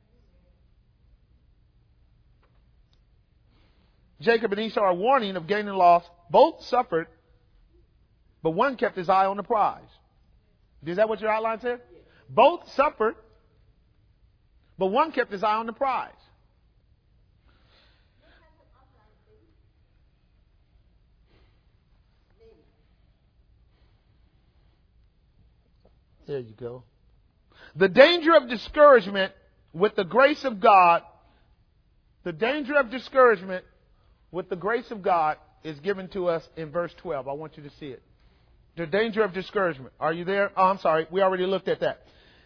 Jacob and Esau are warning of gain and loss. Both suffered, but one kept his eye on the prize. Is that what your outline said? Both suffered, but one kept his eye on the prize. There you go. The danger of discouragement with the grace of God, the danger of discouragement with the grace of God is given to us in verse 12. I want you to see it. The danger of discouragement. Are you there? Oh, I'm sorry. We already looked at that.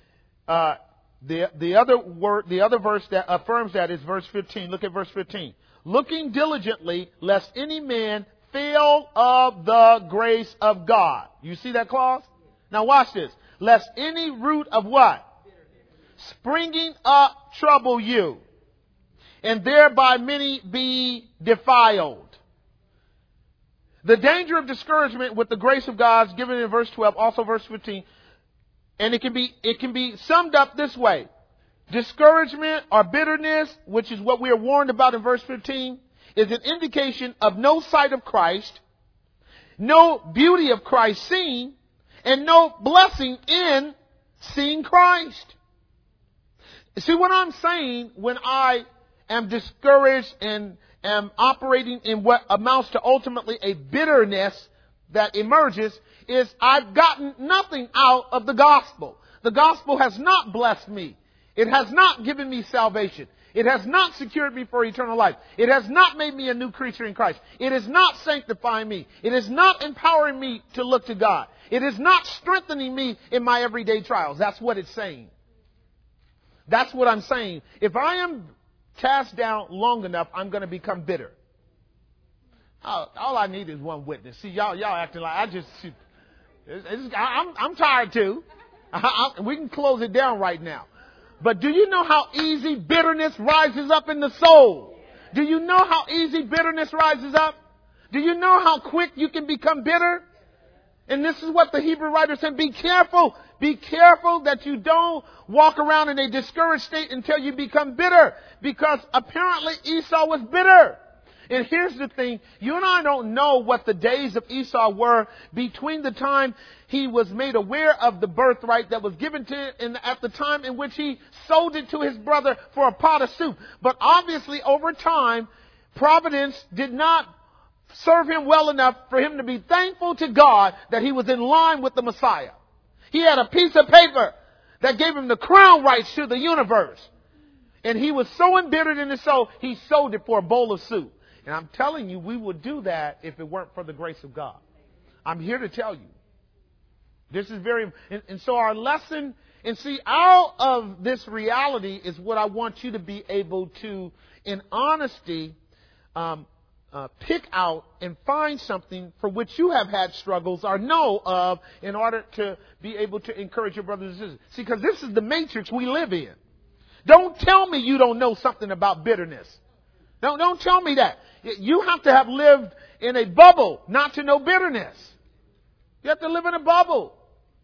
The other verse that affirms that is verse 15. Look at verse 15. Looking diligently, lest any man fail of the grace of God. You see that clause? Now watch this. Lest any root of what? Springing up trouble you, and thereby many be defiled. The danger of discouragement with the grace of God is given in verse 12, also verse 15. And it can be summed up this way. Discouragement or bitterness, which is what we are warned about in verse 15, is an indication of no sight of Christ, no beauty of Christ seen, and no blessing in seeing Christ. See what I'm saying when I am discouraged and am operating in what amounts to ultimately a bitterness that emerges is I've gotten nothing out of the gospel. The gospel has not blessed me. It has not given me salvation. It has not secured me for eternal life. It has not made me a new creature in Christ. It is not sanctifying me. It is not empowering me to look to God. It is not strengthening me in my everyday trials. That's what it's saying. That's what I'm saying. If I am cast down long enough, I'm going to become bitter. All I need is one witness. See, y'all acting like I'm tired too. We can close it down right now. But do you know how easy bitterness rises up in the soul? Do you know how easy bitterness rises up? Do you know how quick you can become bitter? And this is what the Hebrew writer said, be careful. Be careful that you don't walk around in a discouraged state until you become bitter. Because apparently Esau was bitter. And here's the thing, you and I don't know what the days of Esau were between the time he was made aware of the birthright that was given to him at the time in which he sold it to his brother for a pot of soup. But obviously over time, providence did not serve him well enough for him to be thankful to God that he was in line with the Messiah. He had a piece of paper that gave him the crown rights to the universe. And he was so embittered in his soul, he sold it for a bowl of soup. And I'm telling you, we would do that if it weren't for the grace of God. I'm here to tell you. This is very, and so our lesson, and see, out of this reality is what I want you to be able to, in honesty, pick out and find something for which you have had struggles or know of in order to be able to encourage your brothers and sisters. See, because this is the matrix we live in. Don't tell me you don't know something about bitterness. Don't tell me that. You have to have lived in a bubble not to know bitterness. You have to live in a bubble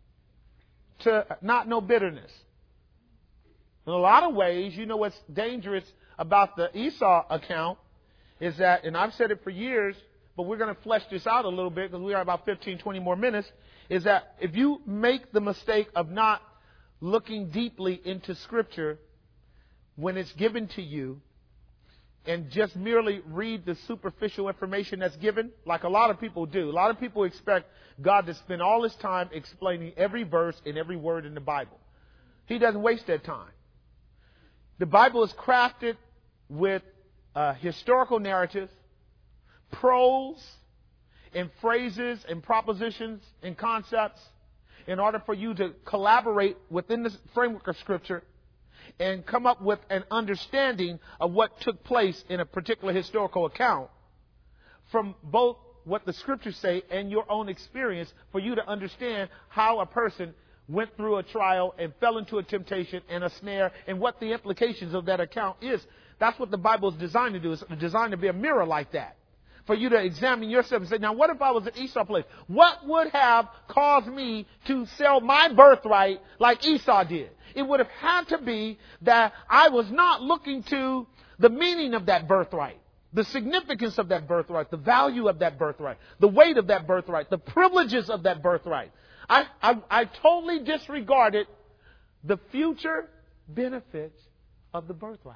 to not know bitterness. In a lot of ways, you know what's dangerous about the Esau account is that, and I've said it for years, but we're going to flesh this out a little bit because we are about 15, 20 more minutes, is that if you make the mistake of not looking deeply into Scripture when it's given to you, and just merely read the superficial information that's given, like a lot of people do. A lot of people expect God to spend all his time explaining every verse and every word in the Bible. He doesn't waste that time. The Bible is crafted with historical narratives, prose, and phrases and propositions and concepts in order for you to collaborate within the framework of Scripture and come up with an understanding of what took place in a particular historical account from both what the Scriptures say and your own experience for you to understand how a person went through a trial and fell into a temptation and a snare and what the implications of that account is. That's what the Bible is designed to do. It's designed to be a mirror like that. for you to examine yourself and say, now what if I was in Esau's place? What would have caused me to sell my birthright like Esau did? It would have had to be that I was not looking to the meaning of that birthright, the significance of that birthright, the value of that birthright, the weight of that birthright, the privileges of that birthright. I totally disregarded the future benefits of the birthright.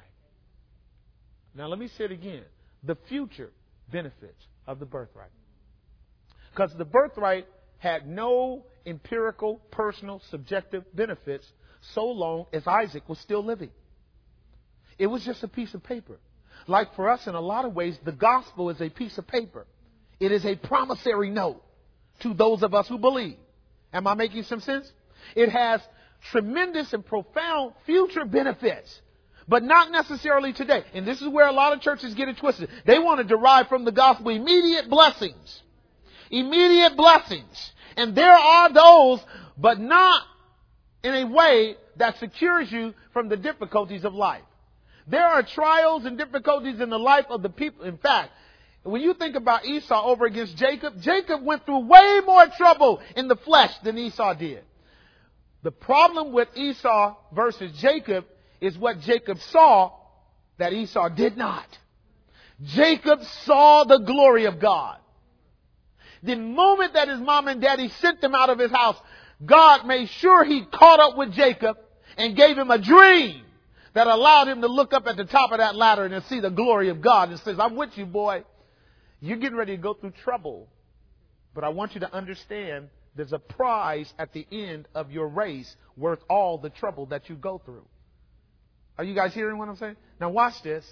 Now let me say it again. The future benefits of the birthright. Because the birthright had no empirical, personal, subjective benefits so long as Isaac was still living. It was just a piece of paper. Like for us in a lot of ways, the gospel is a piece of paper. It is a promissory note to those of us who believe. Am I making some sense? It has tremendous and profound future benefits, but not necessarily today. And this is where a lot of churches get it twisted. They want to derive from the gospel immediate blessings. Immediate blessings. And there are those, but not in a way that secures you from the difficulties of life. There are trials and difficulties in the life of the people. In fact, when you think about Esau over against Jacob, Jacob went through way more trouble in the flesh than Esau did. The problem with Esau versus Jacob is what Jacob saw that Esau did not. Jacob saw the glory of God. The moment that his mom and daddy sent him out of his house, God made sure he caught up with Jacob and gave him a dream that allowed him to look up at the top of that ladder and see the glory of God and says, I'm with you, boy. You're getting ready to go through trouble, but I want you to understand there's a prize at the end of your race worth all the trouble that you go through. Are you guys hearing what I'm saying? Now watch this.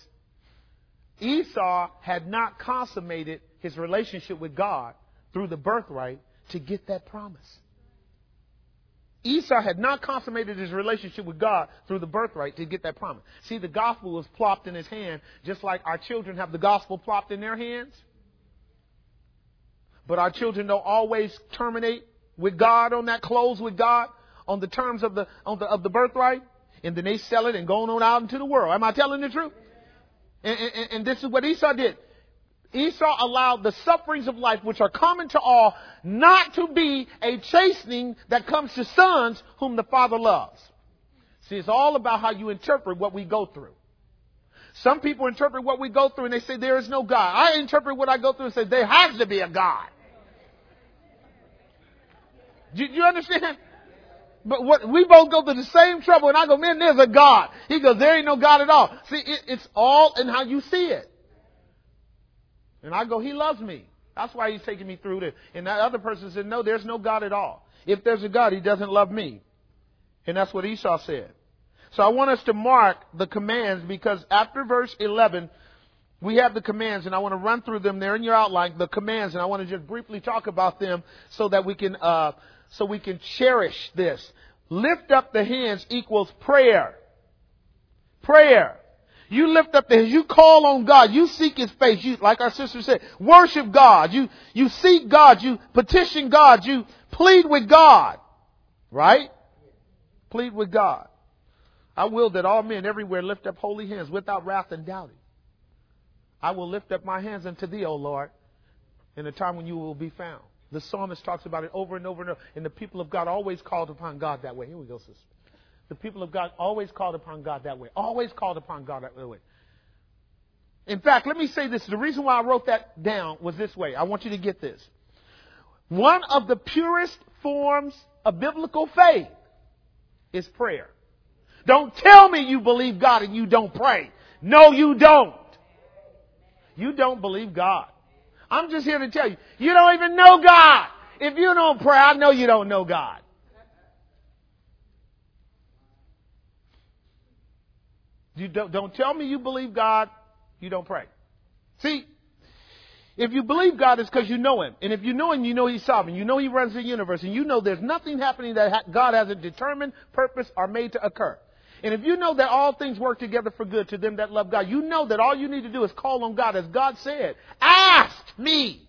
Esau had not consummated his relationship with God through the birthright to get that promise. Esau had not consummated his relationship with God through the birthright to get that promise. See, the gospel was plopped in his hand just like our children have the gospel plopped in their hands. But our children don't always terminate with God on that, close with God on the terms of the birthright. And then they sell it and go on out into the world. Am I telling the truth? And this is what Esau did. Esau allowed the sufferings of life, which are common to all, not to be a chastening that comes to sons whom the Father loves. See, it's all about how you interpret what we go through. Some people interpret what we go through and they say there is no God. I interpret what I go through and say there has to be a God. Do you understand? But we both go through the same trouble and I go, man, there's a God. He goes, there ain't no God at all. See, it's all in how you see it. And I go, he loves me. That's why he's taking me through this. And that other person said, no, there's no God at all. If there's a God, he doesn't love me. And that's what Esau said. So I want us to mark the commands because after verse 11, we have the commands and I want to run through them. They're in your outline, the commands, and I want to just briefly talk about them so that we can cherish this. Lift up the hands equals prayer. Prayer. You lift up the hands. You call on God. You seek His face. You, like our sister said, worship God. You seek God. You petition God. You plead with God. Right? Plead with God. I will that all men everywhere lift up holy hands without wrath and doubting. I will lift up my hands unto Thee, O Lord, in the time when You will be found. The psalmist talks about it over and over and over. And the people of God always called upon God that way. Here we go, sister. The people of God always called upon God that way. Always called upon God that way. In fact, let me say this. The reason why I wrote that down was this way. I want you to get this. One of the purest forms of biblical faith is prayer. Don't tell me you believe God and you don't pray. No, you don't. You don't believe God. I'm just here to tell you, you don't even know God. If you don't pray, I know you don't know God. You don't tell me you believe God, you don't pray. See, if you believe God, it's because you know Him. And if you know Him, you know He's sovereign. You know He runs the universe. And you know there's nothing happening that God hasn't determined, purpose, or made to occur. And if you know that all things work together for good to them that love God, you know that all you need to do is call on God. As God said, ask me.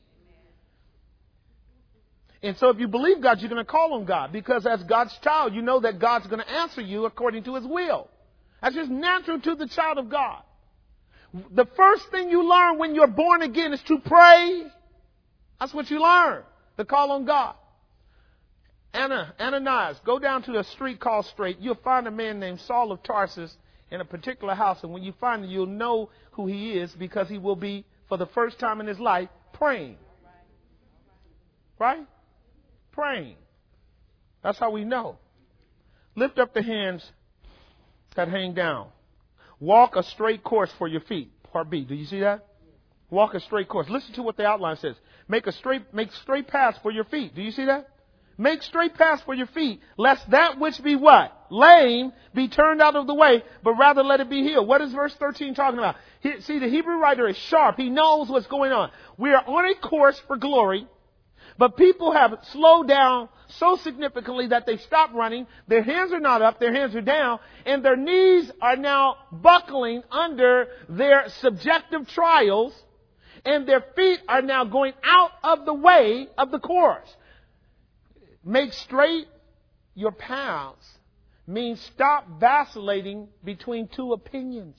And so if you believe God, you're going to call on God. Because as God's child, you know that God's going to answer you according to His will. That's just natural to the child of God. The first thing you learn when you're born again is to pray. That's what you learn, to call on God. Ananias, go down to a street called Straight. You'll find a man named Saul of Tarsus in a particular house. And when you find him, you'll know who he is, because he will be, for the first time in his life, praying. Right? Praying. That's how we know. Lift up the hands that hang down. Walk a straight course for your feet. Part B. Do you see that? Walk a straight course. Listen to what the outline says. Make straight paths for your feet. Do you see that? Make straight paths for your feet, lest that which be what? Lame be turned out of the way, but rather let it be healed. What is verse 13 talking about? See, the Hebrew writer is sharp. He knows what's going on. We are on a course for glory, but people have slowed down so significantly that they stop running. Their hands are not up, their hands are down, and their knees are now buckling under their subjective trials, and their feet are now going out of the way of the course. Make straight your paths means stop vacillating between two opinions.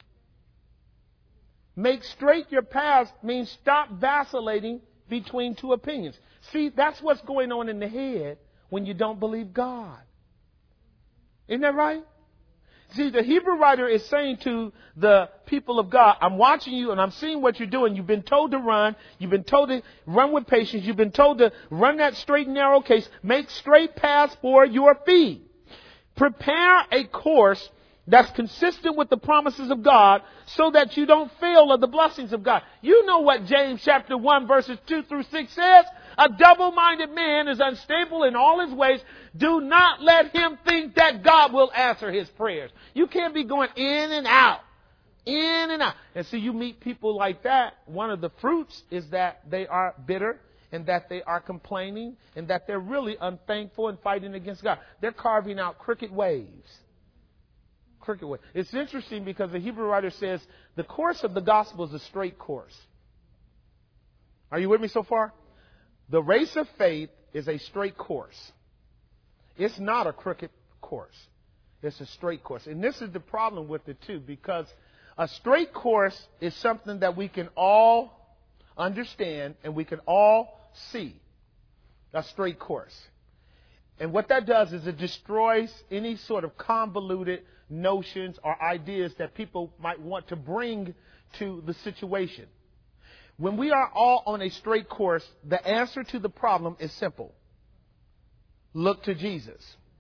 Make straight your paths means stop vacillating between two opinions. See, that's what's going on in the head when you don't believe God. Isn't that right? See, the Hebrew writer is saying to the people of God, I'm watching you and I'm seeing what you're doing. You've been told to run. You've been told to run with patience. You've been told to run that straight and narrow case. Make straight paths for your feet. Prepare a course that's consistent with the promises of God so that you don't fail of the blessings of God. You know what James chapter 1 verses 2 through 6 says? A double-minded man is unstable in all his ways. Do not let him think that God will answer his prayers. You can't be going in and out. In and out. And see, you meet people like that. One of the fruits is that they are bitter and that they are complaining and that they're really unthankful and fighting against God. They're carving out crooked ways. Crooked ways. It's interesting because the Hebrew writer says the course of the gospel is a straight course. Are you with me so far? The race of faith is a straight course. It's not a crooked course. It's a straight course. And this is the problem with it too, because a straight course is something that we can all understand and we can all see. A straight course. And what that does is it destroys any sort of convoluted notions or ideas that people might want to bring to the situation. When we are all on a straight course, the answer to the problem is simple. Look to Jesus.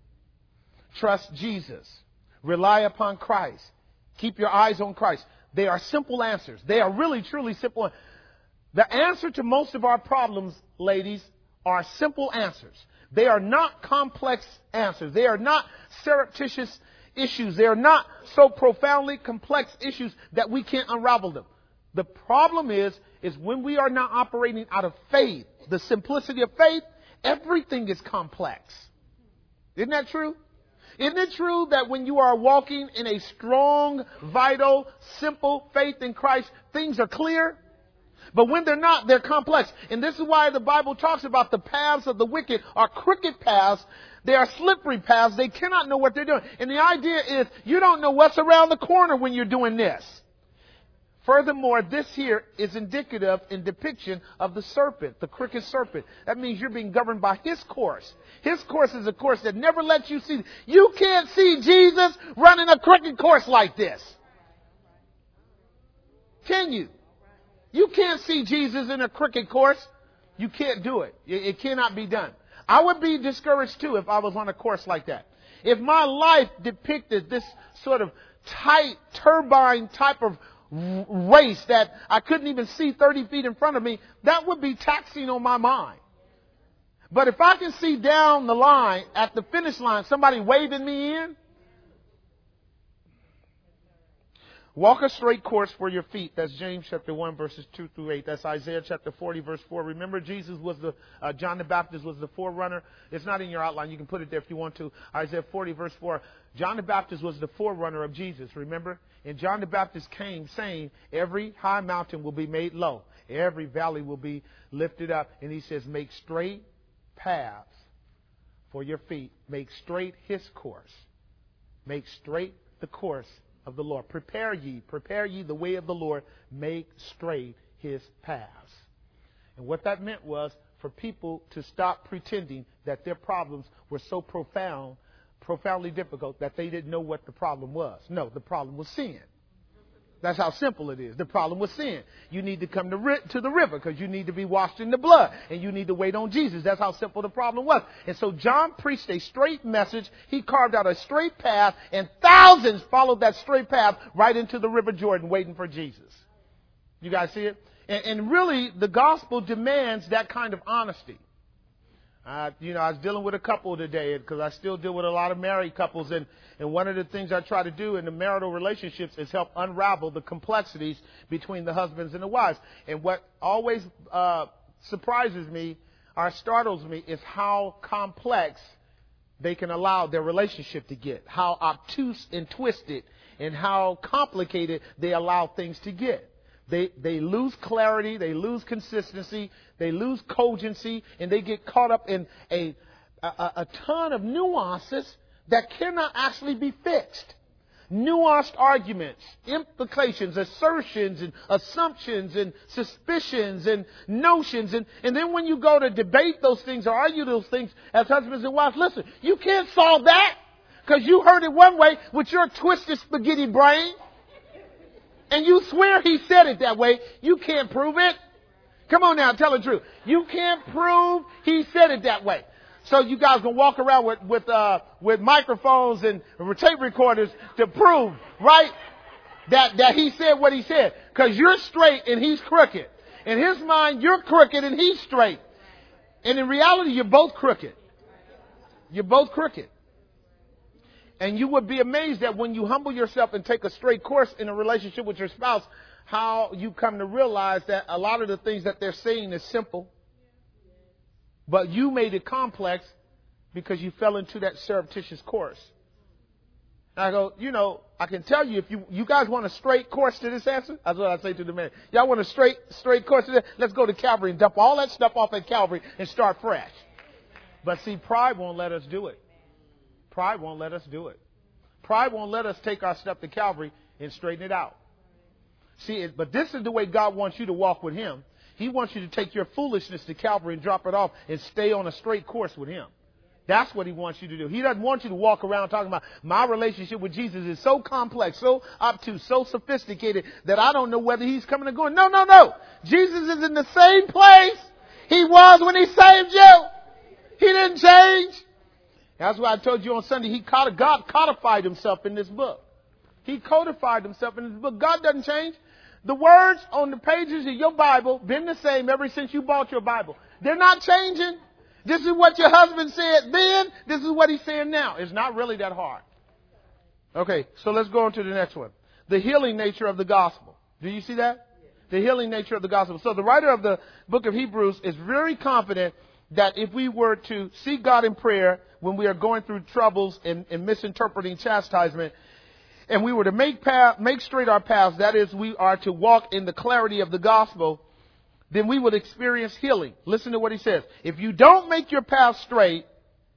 Trust Jesus. Rely upon Christ. Keep your eyes on Christ. They are simple answers. They are really, truly simple. The answer to most of our problems, ladies, are simple answers. They are not complex answers. They are not surreptitious issues. They are not so profoundly complex issues that we can't unravel them. The problem is when we are not operating out of faith, the simplicity of faith, everything is complex. Isn't that true? Isn't it true that when you are walking in a strong, vital, simple faith in Christ, things are clear? But when they're not, they're complex. And this is why the Bible talks about the paths of the wicked are crooked paths. They are slippery paths. They cannot know what they're doing. And the idea is you don't know what's around the corner when you're doing this. Furthermore, this here is indicative in depiction of the serpent, the crooked serpent. That means you're being governed by his course. His course is a course that never lets you see. You can't see Jesus running a crooked course like this. Can you? You can't see Jesus in a crooked course. You can't do it. It cannot be done. I would be discouraged too if I was on a course like that. If my life depicted this sort of tight turbine type of race that I couldn't even see 30 feet in front of me, that would be taxing on my mind. But if I can see down the line, at the finish line, somebody waving me in, walk a straight course for your feet. That's James chapter 1 verses 2 through 8. That's Isaiah chapter 40 verse 4. Remember, Jesus was John the Baptist was the forerunner. It's not in your outline. You can put it there if you want to. Isaiah 40 verse 4. John the Baptist was the forerunner of Jesus. Remember? And John the Baptist came saying, every high mountain will be made low. Every valley will be lifted up. And he says, make straight paths for your feet. Make straight his course. Make straight the course of the Lord. Prepare ye the way of the Lord, make straight his paths. And what that meant was for people to stop pretending that their problems were so profoundly difficult that they didn't know what the problem was. No, the problem was sin. That's how simple it is. The problem was sin. You need to come to the river because you need to be washed in the blood, and you need to wait on Jesus. That's how simple the problem was. And so John preached a straight message. He carved out a straight path, and thousands followed that straight path right into the River Jordan waiting for Jesus. You guys see it? And really, the gospel demands that kind of honesty. I was dealing with a couple today because I still deal with a lot of married couples. And one of the things I try to do in the marital relationships is help unravel the complexities between the husbands and the wives. And what always surprises me or startles me is how complex they can allow their relationship to get, how obtuse and twisted and how complicated they allow things to get. They lose clarity, they lose consistency, they lose cogency, and they get caught up in a ton of nuances that cannot actually be fixed. Nuanced arguments, implications, assertions, and assumptions, and suspicions, and notions. And then when you go to debate those things or argue those things as husbands and wives, listen, you can't solve that because you heard it one way with your twisted spaghetti brain. And you swear he said it that way. You can't prove it. Come on now, tell the truth. You can't prove he said it that way. So you guys can walk around with microphones and tape recorders to prove, right, that he said what he said. Because you're straight and he's crooked. In his mind, you're crooked and he's straight. And in reality, you're both crooked. You're both crooked. And you would be amazed that when you humble yourself and take a straight course in a relationship with your spouse, how you come to realize that a lot of the things that they're saying is simple. But you made it complex because you fell into that surreptitious course. And I go, I can tell you if you guys want a straight course to this answer, that's what I say to the man. Y'all want a straight course to this? Let's go to Calvary and dump all that stuff off at Calvary and start fresh. But see, pride won't let us do it. Pride won't let us do it. Pride won't let us take our step to Calvary and straighten it out. See, but this is the way God wants you to walk with him. He wants you to take your foolishness to Calvary and drop it off and stay on a straight course with him. That's what he wants you to do. He doesn't want you to walk around talking about my relationship with Jesus is so complex, so obtuse, so sophisticated that I don't know whether he's coming or going. No. Jesus is in the same place he was when he saved you. He didn't change. That's why I told you on Sunday, God codified himself in this book. He codified himself in this book. God doesn't change. The words on the pages of your Bible been the same ever since you bought your Bible. They're not changing. This is what your husband said then. This is what he's saying now. It's not really that hard. Okay, so let's go on to the next one. The healing nature of the gospel. Do you see that? The healing nature of the gospel. So the writer of the book of Hebrews is very confident that if we were to seek God in prayer when we are going through troubles and misinterpreting chastisement, and we were to make straight our paths, that is, we are to walk in the clarity of the gospel, then we would experience healing. Listen to what he says. If you don't make your path straight,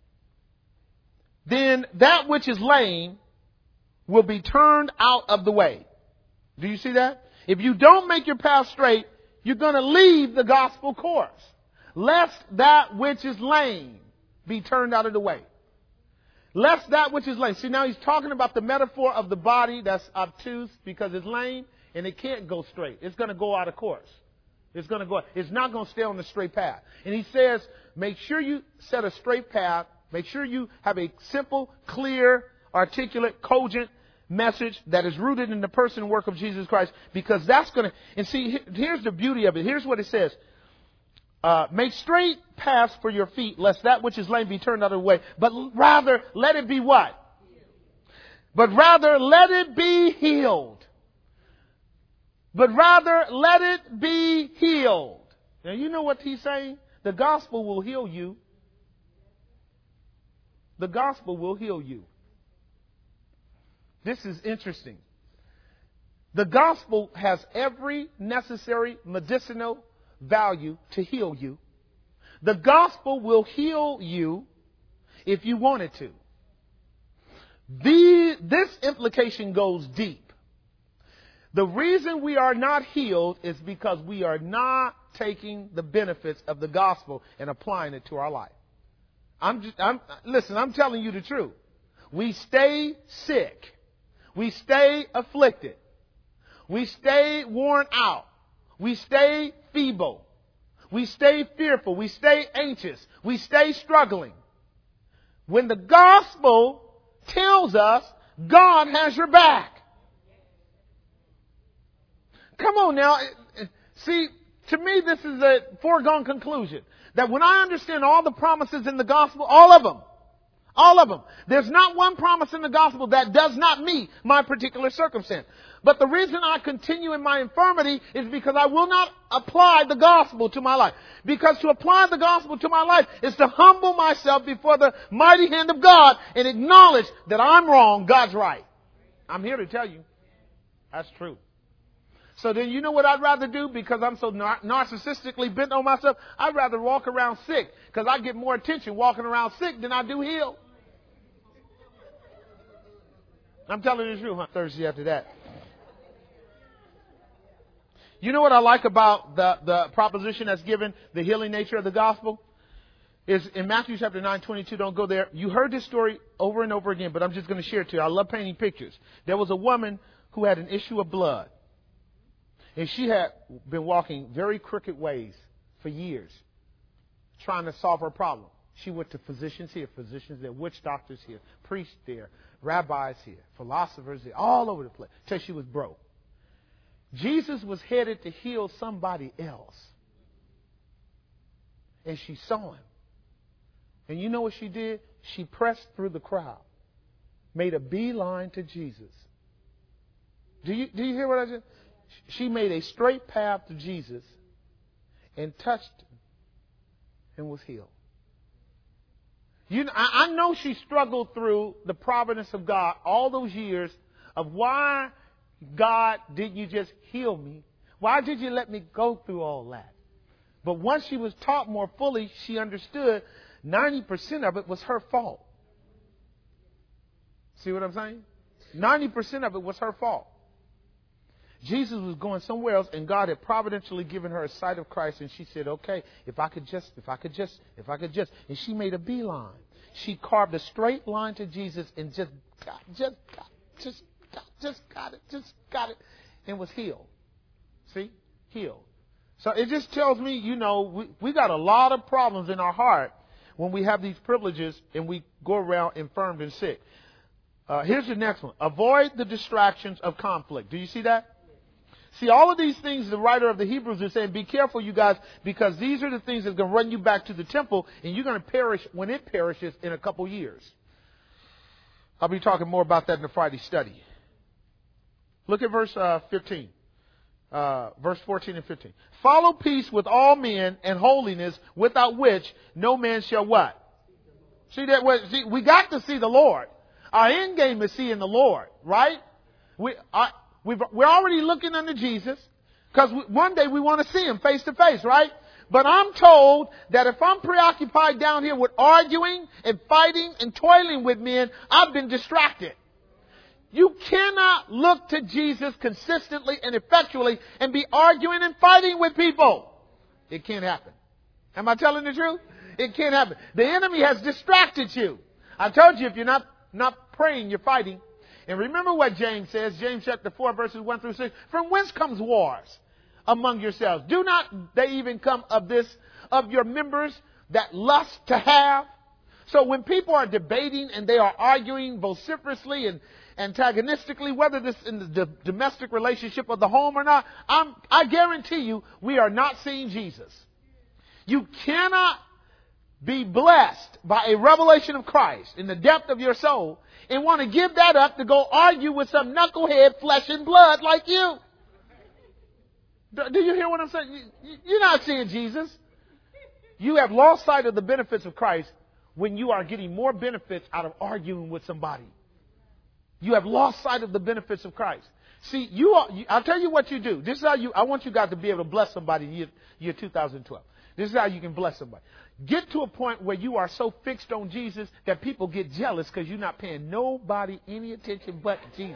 then that which is lame will be turned out of the way. Do you see that? If you don't make your path straight, you're going to leave the gospel course, lest that which is lame be turned out of the way. Lest that which is lame. See, now he's talking about the metaphor of the body that's obtuse because it's lame and it can't go straight. It's going to go out of course. It's not going to stay on the straight path. And he says, make sure you set a straight path. Make sure you have a simple, clear, articulate, cogent message that is rooted in the person and work of Jesus Christ, because that's going to, and see, here's the beauty of it. Here's what it says. Make straight paths for your feet, lest that which is lame be turned out of the way. But rather, let it be what? But rather, let it be healed. But rather, let it be healed. Now, you know what he's saying? The gospel will heal you. The gospel will heal you. This is interesting. The gospel has every necessary medicinal value to heal you. The gospel will heal you if you want it to. This implication goes deep. The reason we are not healed is because we are not taking the benefits of the gospel and applying it to our life. Listen, I'm telling you the truth. We stay sick. We stay afflicted. We stay worn out. We stay feeble. We stay fearful. We stay anxious. We stay struggling. When the gospel tells us God has your back. Come on now. See, to me, this is a foregone conclusion. That when I understand all the promises in the gospel, all of them, there's not one promise in the gospel that does not meet my particular circumstance. But the reason I continue in my infirmity is because I will not apply the gospel to my life. Because to apply the gospel to my life is to humble myself before the mighty hand of God and acknowledge that I'm wrong, God's right. I'm here to tell you that's true. So then you know what I'd rather do? Because I'm so narcissistically bent on myself, I'd rather walk around sick. Because I get more attention walking around sick than I do healed. I'm telling you the truth, huh? Thursday after that. You know what I like about the proposition that's given, the healing nature of the gospel? Is in Matthew chapter 9:22, don't go there. You heard this story over and over again, but I'm just going to share it to you. I love painting pictures. There was a woman who had an issue of blood. And she had been walking very crooked ways for years, trying to solve her problem. She went to physicians here, witch doctors here, priests there, rabbis here, philosophers here, all over the place, till she was broke. Jesus was headed to heal somebody else. And she saw him. And you know what she did? She pressed through the crowd, made a beeline to Jesus. Do you hear what I just... She made a straight path to Jesus and touched him and was healed. I know she struggled through the providence of God all those years of why, God, did you just heal me? Why did you let me go through all that? But once she was taught more fully, she understood 90% of it was her fault. See what I'm saying? 90% of it was her fault. Jesus was going somewhere else, and God had providentially given her a sight of Christ, and she said, okay, if I could just. And she made a beeline. She carved a straight line to Jesus and just got it, and was healed. See? Healed. So it just tells me, we got a lot of problems in our heart when we have these privileges and we go around infirmed and sick. Here's the next one. Avoid the distractions of conflict. Do you see that? See, all of these things, the writer of the Hebrews is saying, be careful, you guys, because these are the things that are going to run you back to the temple, and you're going to perish when it perishes in a couple years. I'll be talking more about that in the Friday study. Look at verse 15. Verse 14 and 15. Follow peace with all men and holiness, without which no man shall what? See that? We got to see the Lord. Our end game is seeing the Lord, right? We're already looking unto Jesus because one day we want to see him face to face, right? But I'm told that if I'm preoccupied down here with arguing and fighting and toiling with men, I've been distracted. You cannot look to Jesus consistently and effectually and be arguing and fighting with people. It can't happen. Am I telling the truth? It can't happen. The enemy has distracted you. I told you if you're not praying, you're fighting. And remember what James says, James chapter 4, verses 1 through 6. From whence comes wars among yourselves? Do not they even come of your members that lust to have? So when people are debating and they are arguing vociferously and antagonistically, whether this in the domestic relationship of the home or not, I guarantee you we are not seeing Jesus. You cannot be blessed by a revelation of Christ in the depth of your soul and want to give that up to go argue with some knucklehead flesh and blood like you. Do you hear what I'm saying? You're not seeing Jesus. You have lost sight of the benefits of Christ when you are getting more benefits out of arguing with somebody. You have lost sight of the benefits of Christ. See, I'll tell you what you do. This is how I want you guys to be able to bless somebody in year 2012. This is how you can bless somebody. Get to a point where you are so fixed on Jesus that people get jealous because you're not paying nobody any attention but Jesus.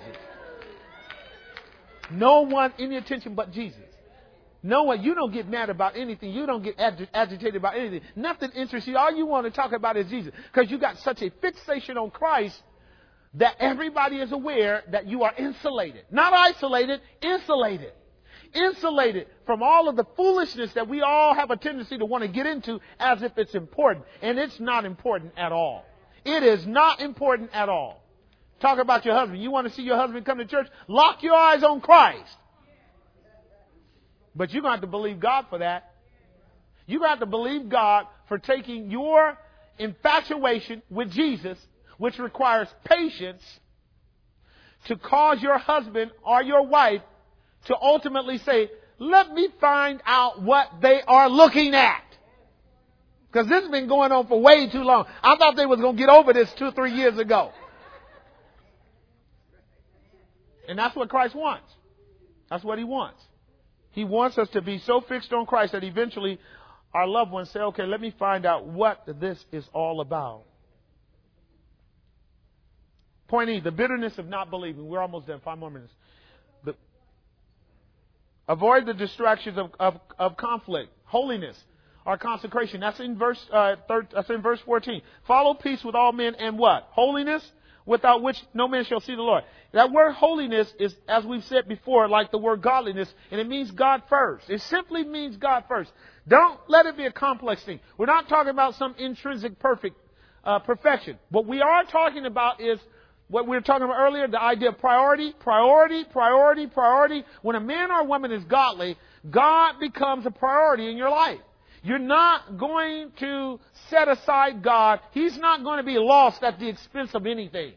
No one any attention but Jesus. No one. You don't get mad about anything. You don't get agitated about anything. Nothing interests you. All you want to talk about is Jesus because you got such a fixation on Christ that everybody is aware that you are insulated. Not isolated, insulated. Insulated from all of the foolishness that we all have a tendency to want to get into as if it's important. And it's not important at all. It is not important at all. Talk about your husband. You want to see your husband come to church? Lock your eyes on Christ. But you're going to have to believe God for that. You're going to have to believe God for taking your infatuation with Jesus, which requires patience, to cause your husband or your wife to ultimately say, let me find out what they are looking at. Because this has been going on for way too long. I thought they was going to get over this 2 or 3 years ago. And that's what Christ wants. That's what he wants. He wants us to be so fixed on Christ that eventually our loved ones say, okay, let me find out what this is all about. Point E, the bitterness of not believing. We're almost done. 5 more minutes. Avoid the distractions of conflict, holiness, or consecration. That's in verse 14. Follow peace with all men and what? Holiness, without which no man shall see the Lord. That word holiness is, as we've said before, like the word godliness, and it means God first. It simply means God first. Don't let it be a complex thing. We're not talking about some intrinsic perfection. What we are talking about is what we were talking about earlier, the idea of priority. When a man or a woman is godly, God becomes a priority in your life. You're not going to set aside God. He's not going to be lost at the expense of anything.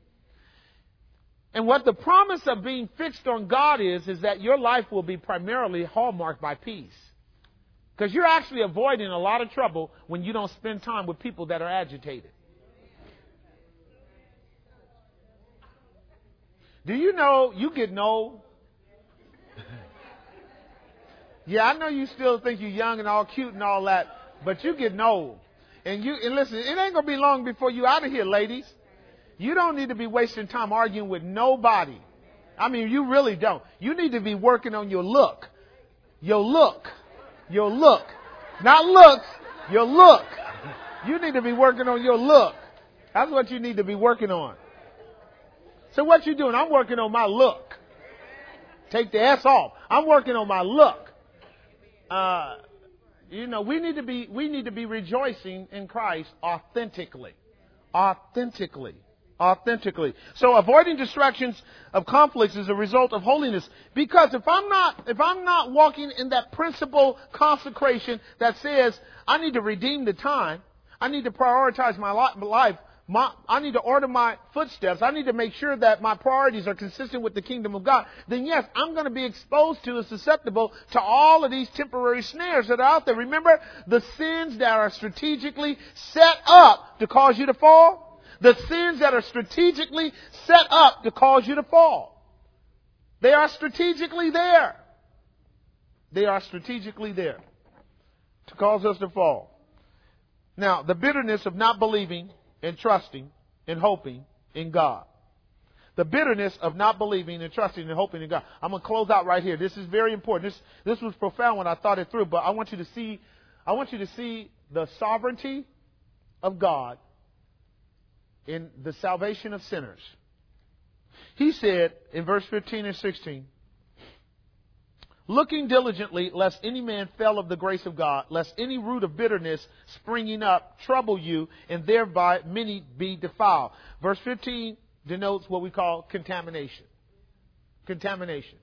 And what the promise of being fixed on God is that your life will be primarily hallmarked by peace. Because you're actually avoiding a lot of trouble when you don't spend time with people that are agitated. Do you know you getting old? Yeah, I know you still think you're young and all cute and all that, but you're getting old. And listen, it ain't gonna be long before you out of here, ladies. You don't need to be wasting time arguing with nobody. I mean, you really don't. You need to be working on your look. Your look. Your look. Not looks, your look. You need to be working on your look. That's what you need to be working on. So what you doing? I'm working on my look. Take the S off. I'm working on my look. We need to be rejoicing in Christ authentically. Authentically. So avoiding distractions of conflicts is a result of holiness. Because if I'm not walking in that principle consecration that says I need to redeem the time, I need to prioritize my life. I need to order my footsteps. I need to make sure that my priorities are consistent with the kingdom of God. Then yes, I'm going to be exposed to and susceptible to all of these temporary snares that are out there. Remember the sins that are strategically set up to cause you to fall? The sins that are strategically set up to cause you to fall. They are strategically there. They are strategically there to cause us to fall. Now, the bitterness of not believing and trusting and hoping in God. The bitterness of not believing and trusting and hoping in God. I'm going to close out right here. This is very important. This was profound when I thought it through, but I want you to see the sovereignty of God in the salvation of sinners. He said in verse 15 and 16, looking diligently, lest any man fail of the grace of God, lest any root of bitterness springing up trouble you, and thereby many be defiled. Verse 15 denotes what we call contamination. Contamination.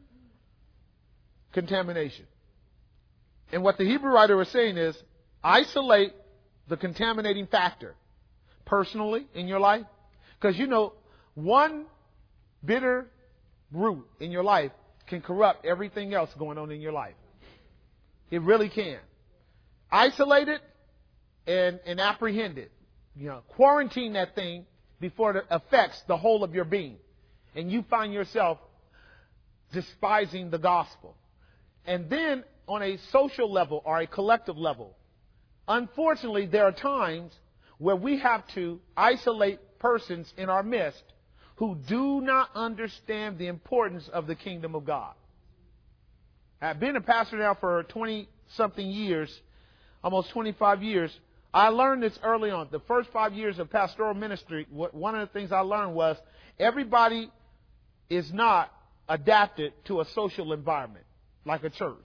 And what the Hebrew writer is saying is, isolate the contaminating factor personally in your life. Because one bitter root in your life can corrupt everything else going on in your life. It really can. Isolate it and apprehend it. Quarantine that thing before it affects the whole of your being. And you find yourself despising the gospel. And then on a social level or a collective level, unfortunately, there are times where we have to isolate persons in our midst who do not understand the importance of the kingdom of God. I've been a pastor now for 20-something years, almost 25 years. I learned this early on. The first 5 years of pastoral ministry, one of the things I learned was everybody is not adapted to a social environment like a church.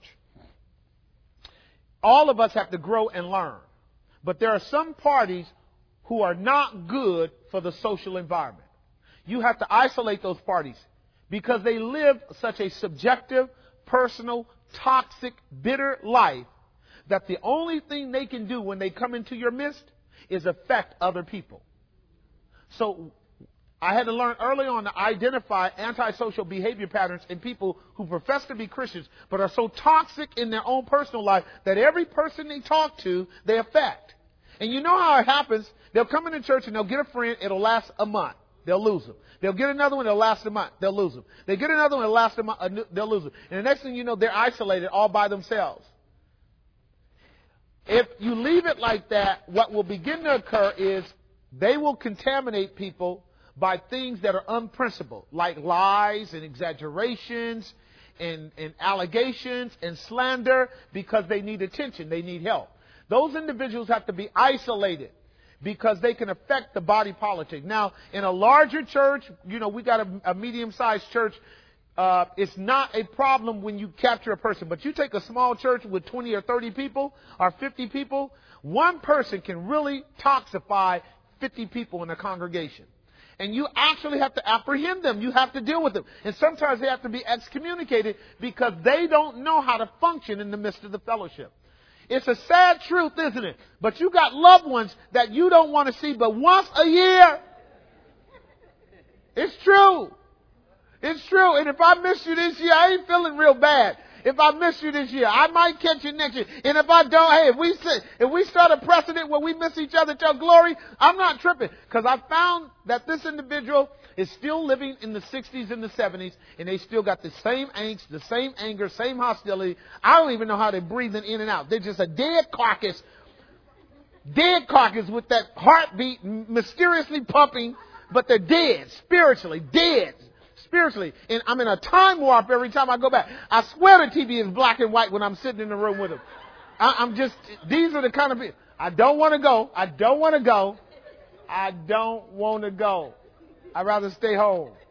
All of us have to grow and learn. But there are some parties who are not good for the social environment. You have to isolate those parties because they live such a subjective, personal, toxic, bitter life that the only thing they can do when they come into your midst is affect other people. So I had to learn early on to identify antisocial behavior patterns in people who profess to be Christians but are so toxic in their own personal life that every person they talk to, they affect. And you know how it happens. They'll come into church and they'll get a friend. It'll last a month. They'll lose them. They'll get another one. It'll last a month. They'll lose them. They get another one. It'll last a month. They'll lose them. And the next thing you know, they're isolated all by themselves. If you leave it like that, what will begin to occur is they will contaminate people by things that are unprincipled, like lies and exaggerations and allegations and slander because they need attention. They need help. Those individuals have to be isolated because they can affect the body politic. Now, in a larger church, we got a medium-sized church. It's not a problem when you capture a person. But you take a small church with 20 or 30 people or 50 people, one person can really toxify 50 people in a congregation. And you actually have to apprehend them. You have to deal with them. And sometimes they have to be excommunicated because they don't know how to function in the midst of the fellowship. It's a sad truth, isn't it? But you got loved ones that you don't want to see but once a year. It's true. It's true. And if I miss you this year, I ain't feeling real bad. If I miss you this year, I might catch you next year. And if I don't, hey, if we start a precedent where we miss each other till glory, I'm not tripping. Because I found that this individual is still living in the 60s and the 70s, and they still got the same angst, the same anger, same hostility. I don't even know how they're breathing in and out. They're just a dead carcass with that heartbeat mysteriously pumping, but they're dead, spiritually, dead. Spiritually, and I'm in a time warp every time I go back. I swear the TV is black and white when I'm sitting in the room with them. These are the kind of people. I don't want to go. I'd rather stay home.